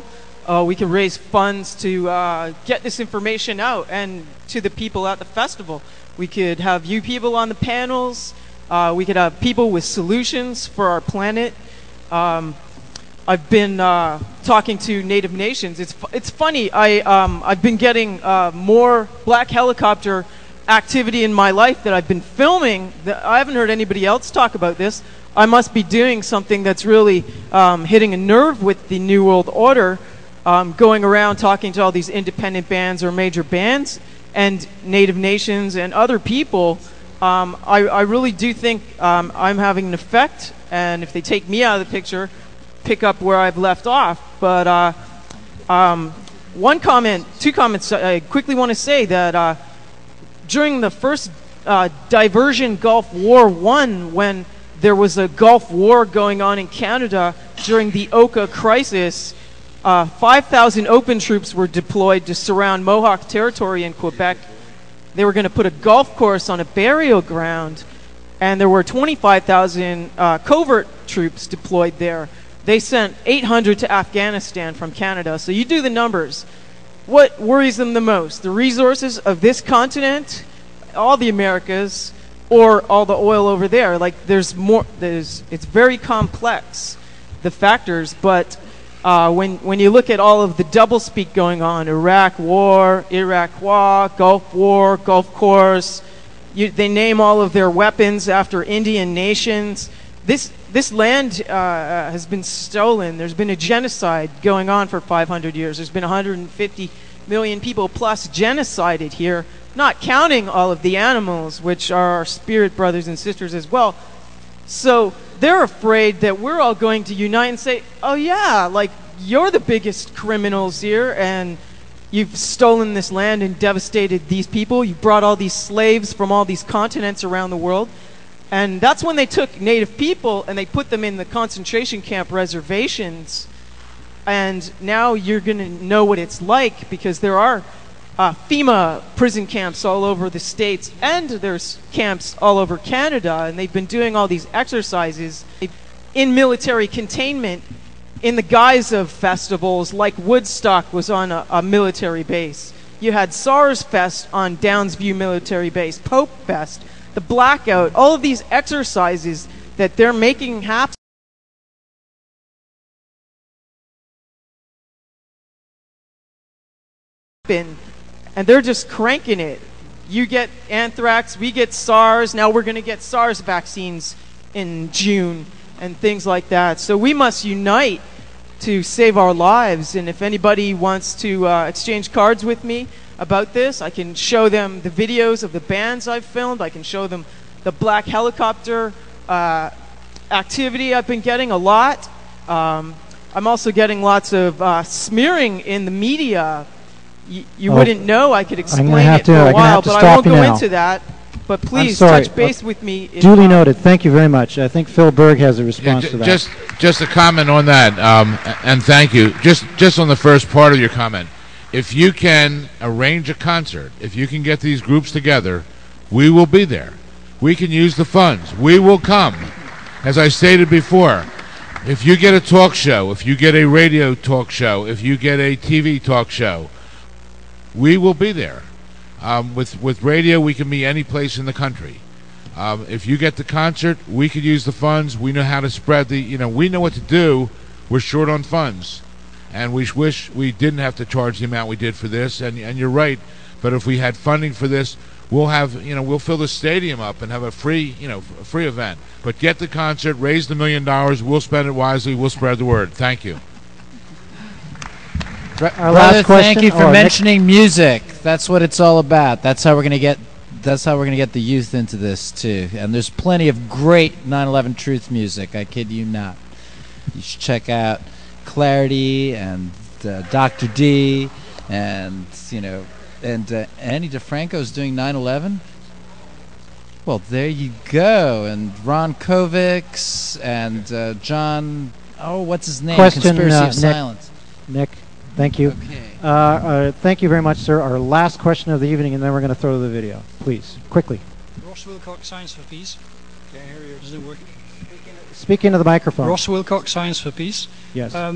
uh, we could raise funds to uh, get this information out and to the people at the festival. We could have you people on the panels. Uh, we could have people with solutions for our planet. Um, I've been uh, talking to Native nations. It's fu- it's funny. I um, I've been getting uh, more black helicopter activity in my life that I've been filming. That I haven't heard anybody else talk about this. I must be doing something that's really um, hitting a nerve with the New World Order. Um, going around talking to all these independent bands or major bands and Native nations and other people. Um, I, I really do think um, I'm having an effect, and if they take me out of the picture, pick up where I've left off. But uh, um, one comment, two comments, I quickly want to say that uh, during the first uh, diversion Gulf War One, when there was a Gulf War going on in Canada during the Oka crisis, uh, five thousand open troops were deployed to surround Mohawk territory in Quebec. They were going to put a golf course on a burial ground, and there were twenty-five thousand uh, covert troops deployed there. They sent eight hundred to Afghanistan from Canada. So you do the numbers. What worries them the most? The resources of this continent, all the Americas, or all the oil over there? Like, there's more. There's it's very complex, the factors, but Uh, when when you look at all of the doublespeak going on, Iraq War, Iroquois, Gulf War, Gulf Course, you, they name all of their weapons after Indian nations. This this land uh, has been stolen. There's been a genocide going on for five hundred years. There's been one hundred fifty million people plus genocided here, not counting all of the animals, which are our spirit brothers and sisters as well. So they're afraid that we're all going to unite and say, oh yeah, like, you're the biggest criminals here, and you've stolen this land and devastated these people. You brought all these slaves from all these continents around the world. And that's when they took Native people and they put them in the concentration camp reservations. And now you're going to know what it's like, because there are uh, FEMA prison camps all over the States, and there's camps all over Canada, and they've been doing all these exercises in military containment in the guise of festivals, like Woodstock was on a, a military base. You had SARS Fest on Downs View military base, Pope Fest, the Blackout, all of these exercises that they're making happen. And they're just cranking it. You get anthrax, we get SARS, now we're going to get SARS vaccines in June and things like that. So we must unite to save our lives. And if anybody wants to uh, exchange cards with me about this, I can show them the videos of the bands I've filmed. I can show them the black helicopter uh, activity I've been getting a lot. Um, I'm also getting lots of uh, smearing in the media. Y- you oh, wouldn't know. I could explain it to, for a I'm while, but I won't go now. into that. But please I'm sorry. touch base uh, with me. If, Duly uh, noted. Thank you very much. I think Phil Berg has a response Yeah, j- to that. Just, just a comment on that, um, and thank you. Just, just on the first part of your comment, if you can arrange a concert, if you can get these groups together, we will be there. We can use the funds. We will come. As I stated before, if you get a talk show, if you get a radio talk show, if you get a T V talk show, we will be there. Um, with with radio, we can be any place in the country. Um, if you get the concert, we could use the funds. We know how to spread the, you know, we know what to do. We're short on funds, and we wish we didn't have to charge the amount we did for this. And and you're right, but if we had funding for this, we'll have, you know, we'll fill the stadium up and have a free, you know, a free event. But get the concert, raise the million dollars. We'll spend it wisely. We'll spread the word. Thank you. Our Brother, last question. thank you for oh, mentioning music. That's what it's all about. That's how we're going to get. That's how we're going to get the youth into this too. And there's plenty of great nine eleven Truth music. I kid you not. You should check out Clarity and uh, Doctor D, and you know, and uh, Annie DeFranco's doing nine eleven. Well, there you go. And Ron Kovacs and uh, John. Oh, what's his name? Question, Conspiracy uh, of Nick. Silence. Nick, thank you. Okay. Uh, uh, thank you very much, sir. Our last question of the evening, and then we're going to throw to the video. Please, quickly. Ross Wilcox, Science for Peace. Can I hear you? Does it work? Speak into the microphone. Ross Wilcox, Science for Peace. Yes. Um,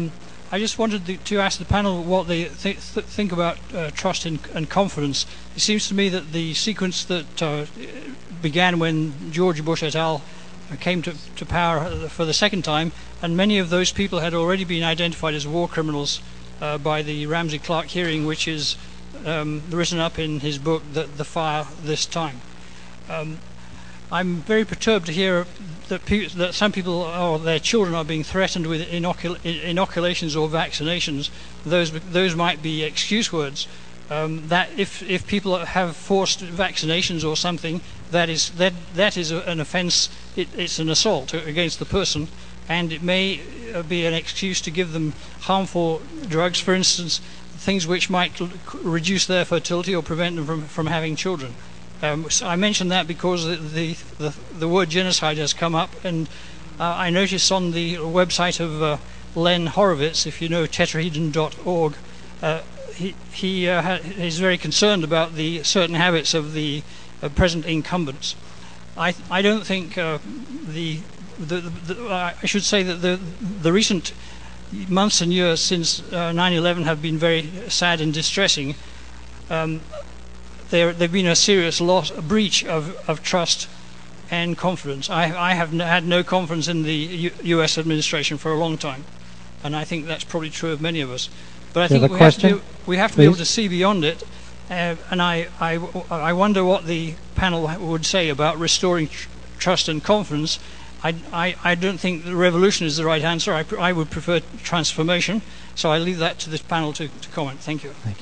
I just wanted the, to ask the panel what they th- th- think about uh, trust and, and confidence. It seems to me that the sequence that uh, began when George Bush et al. Came to, to power for the second time, and many of those people had already been identified as war criminals uh, by the Ramsey Clark hearing, which is um, written up in his book, The, the Fire This Time. Um, I'm very perturbed to hear that, pe- that some people or their children are being threatened with inocul- inoculations or vaccinations. Those those might be excuse words. Um, that if if people have forced vaccinations or something, that is that that is a, an offence. It, it's an assault against the person, and it may uh, be an excuse to give them harmful drugs, for instance, things which might l- reduce their fertility or prevent them from, from having children. Um, so I mention that because the, the the the word genocide has come up, and uh, I noticed on the website of uh, Len Horowitz, if you know tetrahedron dot org, uh, he he uh, ha- is very concerned about the certain habits of the uh, present incumbents. I I don't think uh, the, the, the, the I should say that the the recent months and years since uh, nine eleven have been very sad and distressing. Um, there there've been a serious loss, a breach of, of trust and confidence. I I have n- had no confidence in the U- U.S. administration for a long time, and I think that's probably true of many of us. But I Do you think have a we have, to question, be, we have to be able please? to see beyond it, uh, and I, I, I wonder what the panel would say about restoring tr- trust and confidence. I, I, I don't think the revolution is the right answer. I, pr- I would prefer transformation, so I leave that to this panel to, to comment. Thank you. Thank you.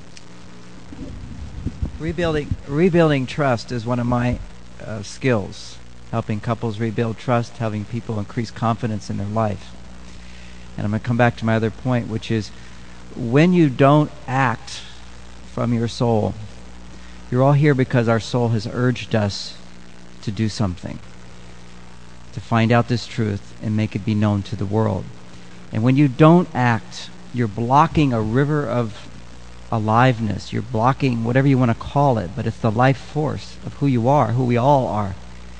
Rebuilding, rebuilding trust is one of my uh, skills, helping couples rebuild trust, helping people increase confidence in their life. And I'm going to come back to my other point, which is when you don't act from your soul, you're all here because our soul has urged us to do something, to find out this truth and make it be known to the world. And when you don't act, you're blocking a river of aliveness. You're blocking whatever you want to call it, but it's the life force of who you are, who we all are.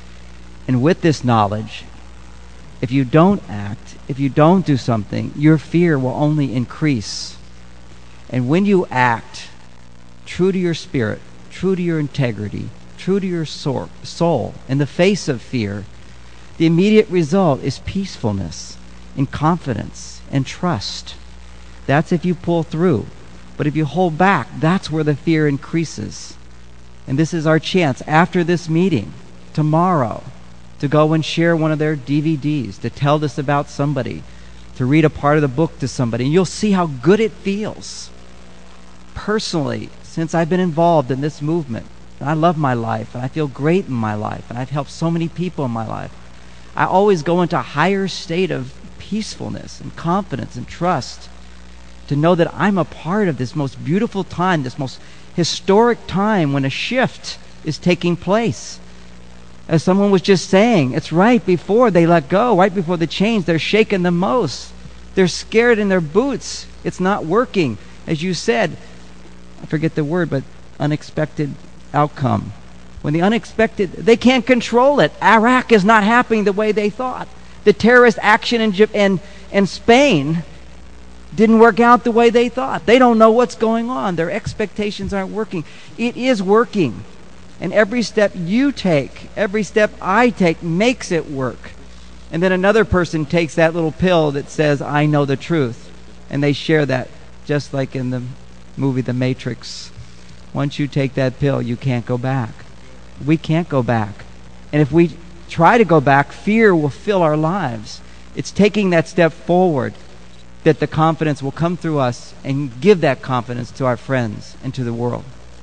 And with this knowledge, if you don't act, if you don't do something, your fear will only increase. And when you act true to your spirit, true to your integrity, true to your soul, soul in the face of fear, the immediate result is peacefulness and confidence and trust. That's if you pull through. But if you hold back, that's where the fear increases. And this is our chance after this meeting, tomorrow, to go and share one of their D V Ds, to tell this about somebody, to read a part of the book to somebody. And you'll see how good it feels. Personally, since I've been involved in this movement, and I love my life, and I feel great in my life, and I've helped so many people in my life, I always go into a higher state of peacefulness and confidence and trust to know that I'm a part of this most beautiful time, this most historic time when a shift is taking place. As someone was just saying, it's right before they let go, right before the change, they're shaken the most. They're scared in their boots. It's not working. As you said, I forget the word, but unexpected outcome. When the unexpected, they can't control it. Iraq is not happening the way they thought. The terrorist action in, Jap- in, in Spain didn't work out the way they thought. They don't know what's going on. Their expectations aren't working. It is working. And every step you take, every step I take makes it work. And then another person takes that little pill that says, I know the truth. And they share that, just like in the movie The Matrix. Once you take that pill, you can't go back. We can't go back. And if we try to go back, fear will fill our lives. It's taking that step forward that the confidence will come through us and give that confidence to our friends and to the world.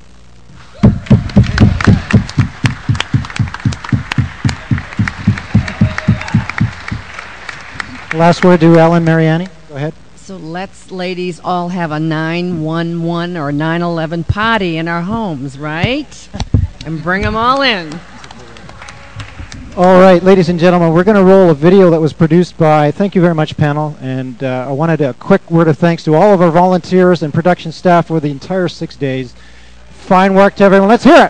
Last word to Ellen Mariani. Go ahead. So let's, ladies, all have a nine one one or nine eleven party in our homes, right? And bring them all in. All right, ladies and gentlemen, we're going to roll a video that was produced by, thank you very much, panel, and uh, I wanted a quick word of thanks to all of our volunteers and production staff for the entire six days. Fine work to everyone. Let's hear it.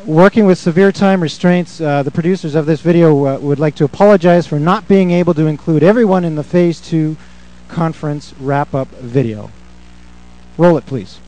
working with severe time restraints, uh, the producers of this video uh, would like to apologize for not being able to include everyone in the Phase two conference wrap-up video. Roll it, please.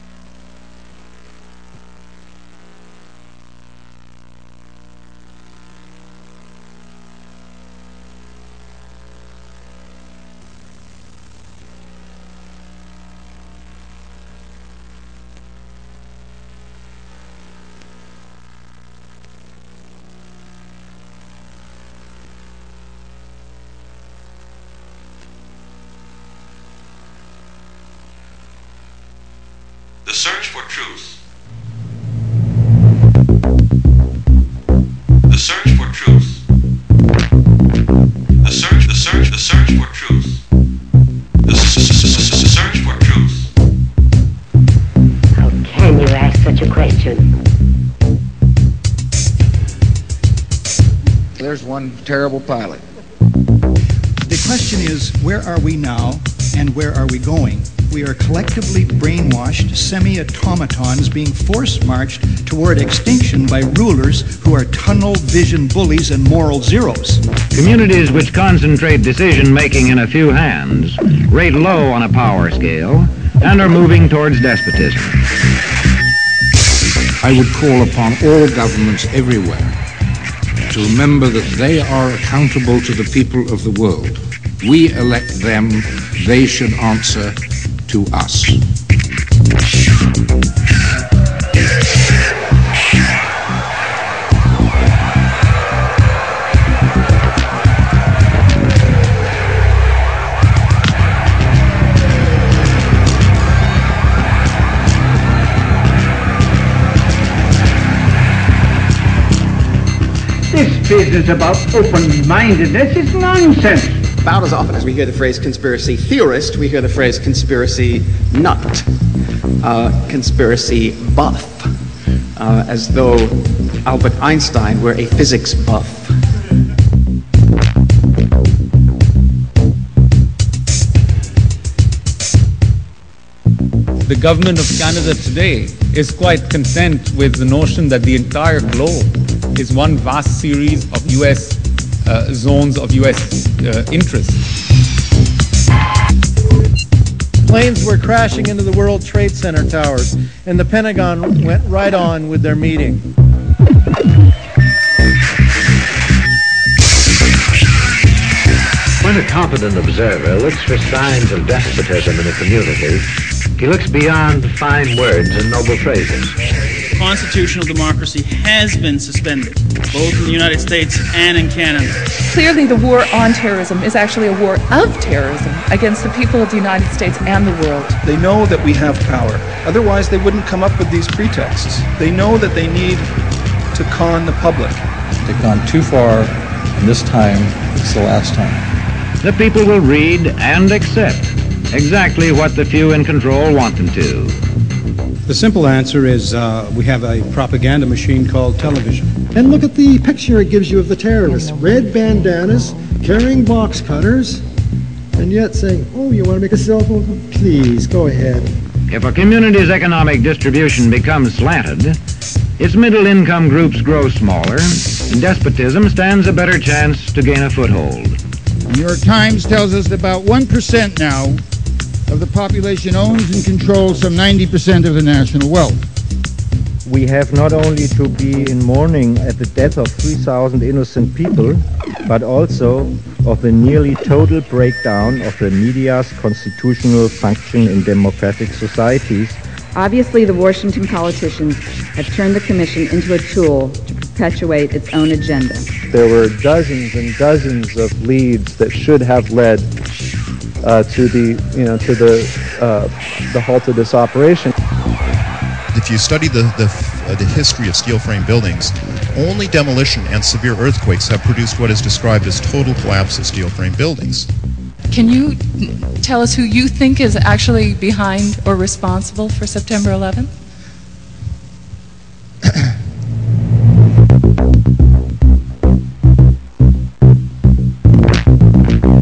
The search for truth. The search for truth. The search, the search, the search for truth. The search for truth. How can you ask such a question? There's one terrible pilot. The question is, where are we now and where are we going? We are collectively brainwashed semi-automatons being force-marched toward extinction by rulers who are tunnel-vision bullies and moral zeros. Communities which concentrate decision-making in a few hands rate low on a power scale and are moving towards despotism. I would call upon all governments everywhere to remember that they are accountable to the people of the world. We elect them, they should answer to us. This business about open-mindedness is nonsense. About as often as we hear the phrase conspiracy theorist, we hear the phrase conspiracy nut, uh, conspiracy buff, uh, as though Albert Einstein were a physics buff. The government of Canada today is quite content with the notion that the entire globe is one vast series of U S uh, zones of U S uh, interest. Planes were crashing into the World Trade Center towers, and the Pentagon went right on with their meeting. When a competent observer looks for signs of despotism in a community, he looks beyond fine words and noble phrases. Constitutional democracy has been suspended, both in the United States and in Canada. Clearly, the war on terrorism is actually a war of terrorism against the people of the United States and the world. They know that we have power. Otherwise, they wouldn't come up with these pretexts. They know that they need to con the public. They've gone too far, and this time, it's the last time. The people will read and accept exactly what the few in control want them to. The simple answer is uh, we have a propaganda machine called television. And look at the picture it gives you of the terrorists. Red bandanas, carrying box cutters, and yet saying, oh, you want to make a cell phone? Please, go ahead. If a community's economic distribution becomes slanted, its middle-income groups grow smaller, and despotism stands a better chance to gain a foothold. The New York Times tells us that about one percent now of the population owns and controls some ninety percent of the national wealth. We have not only to be in mourning at the death of three thousand innocent people, but also of the nearly total breakdown of the media's constitutional function in democratic societies. Obviously, the Washington politicians have turned the commission into a tool to perpetuate its own agenda. There were dozens and dozens of leads that should have led uh, to the, you know, to the uh, the halt of this operation. If you study the the, uh, the history of steel frame buildings, only demolition and severe earthquakes have produced what is described as total collapse of steel frame buildings. Can you tell us who you think is actually behind or responsible for September eleventh?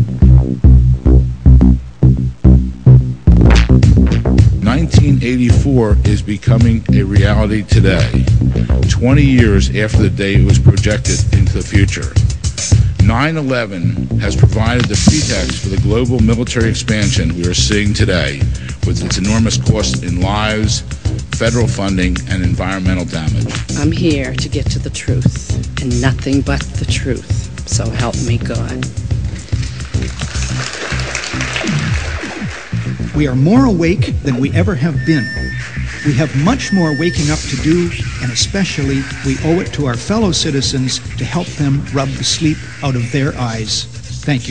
nineteen eighty-four War is becoming a reality today, twenty years after the day it was projected into the future. nine eleven has provided the pretext for the global military expansion we are seeing today, with its enormous cost in lives, federal funding, and environmental damage. I'm here to get to the truth, and nothing but the truth. So help me God. We are more awake than we ever have been. We have much more waking up to do, and especially we owe it to our fellow citizens to help them rub the sleep out of their eyes. Thank you.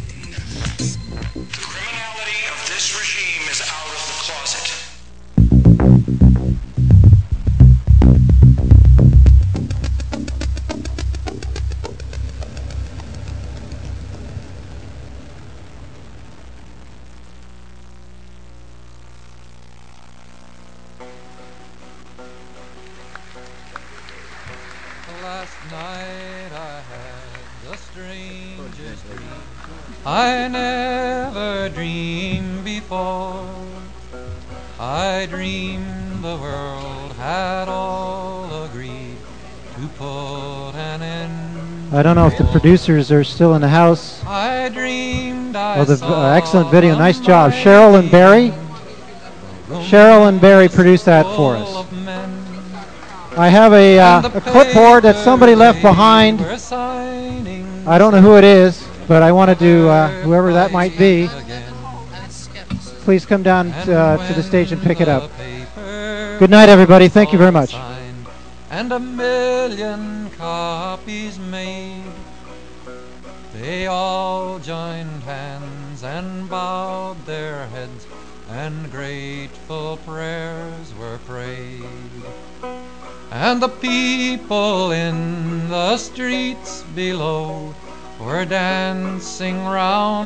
I never dreamed before. I dreamed the world had all agreed to put an end. I don't know if the producers are still in the house. I dreamed I Oh, the saw uh, excellent video. Nice job. Cheryl and Barry. Cheryl and Barry produced that for us. I have a, uh, a clipboard that somebody left behind. I don't know who it is, but I wanted to, uh, whoever that might be, please come down uh, to the stage and pick it up. Good night, everybody. Thank you very much. And a million copies made. They all joined hands and bowed their heads, and grateful prayers were prayed. And the people in the streets below were dancing round.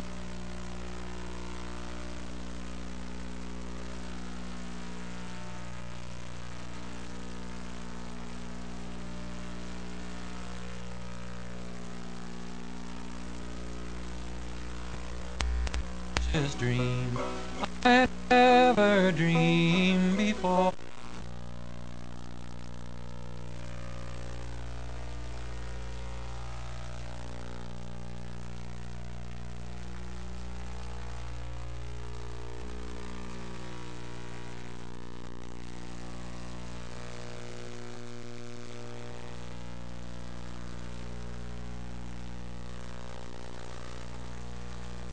His dream I never dreamed before.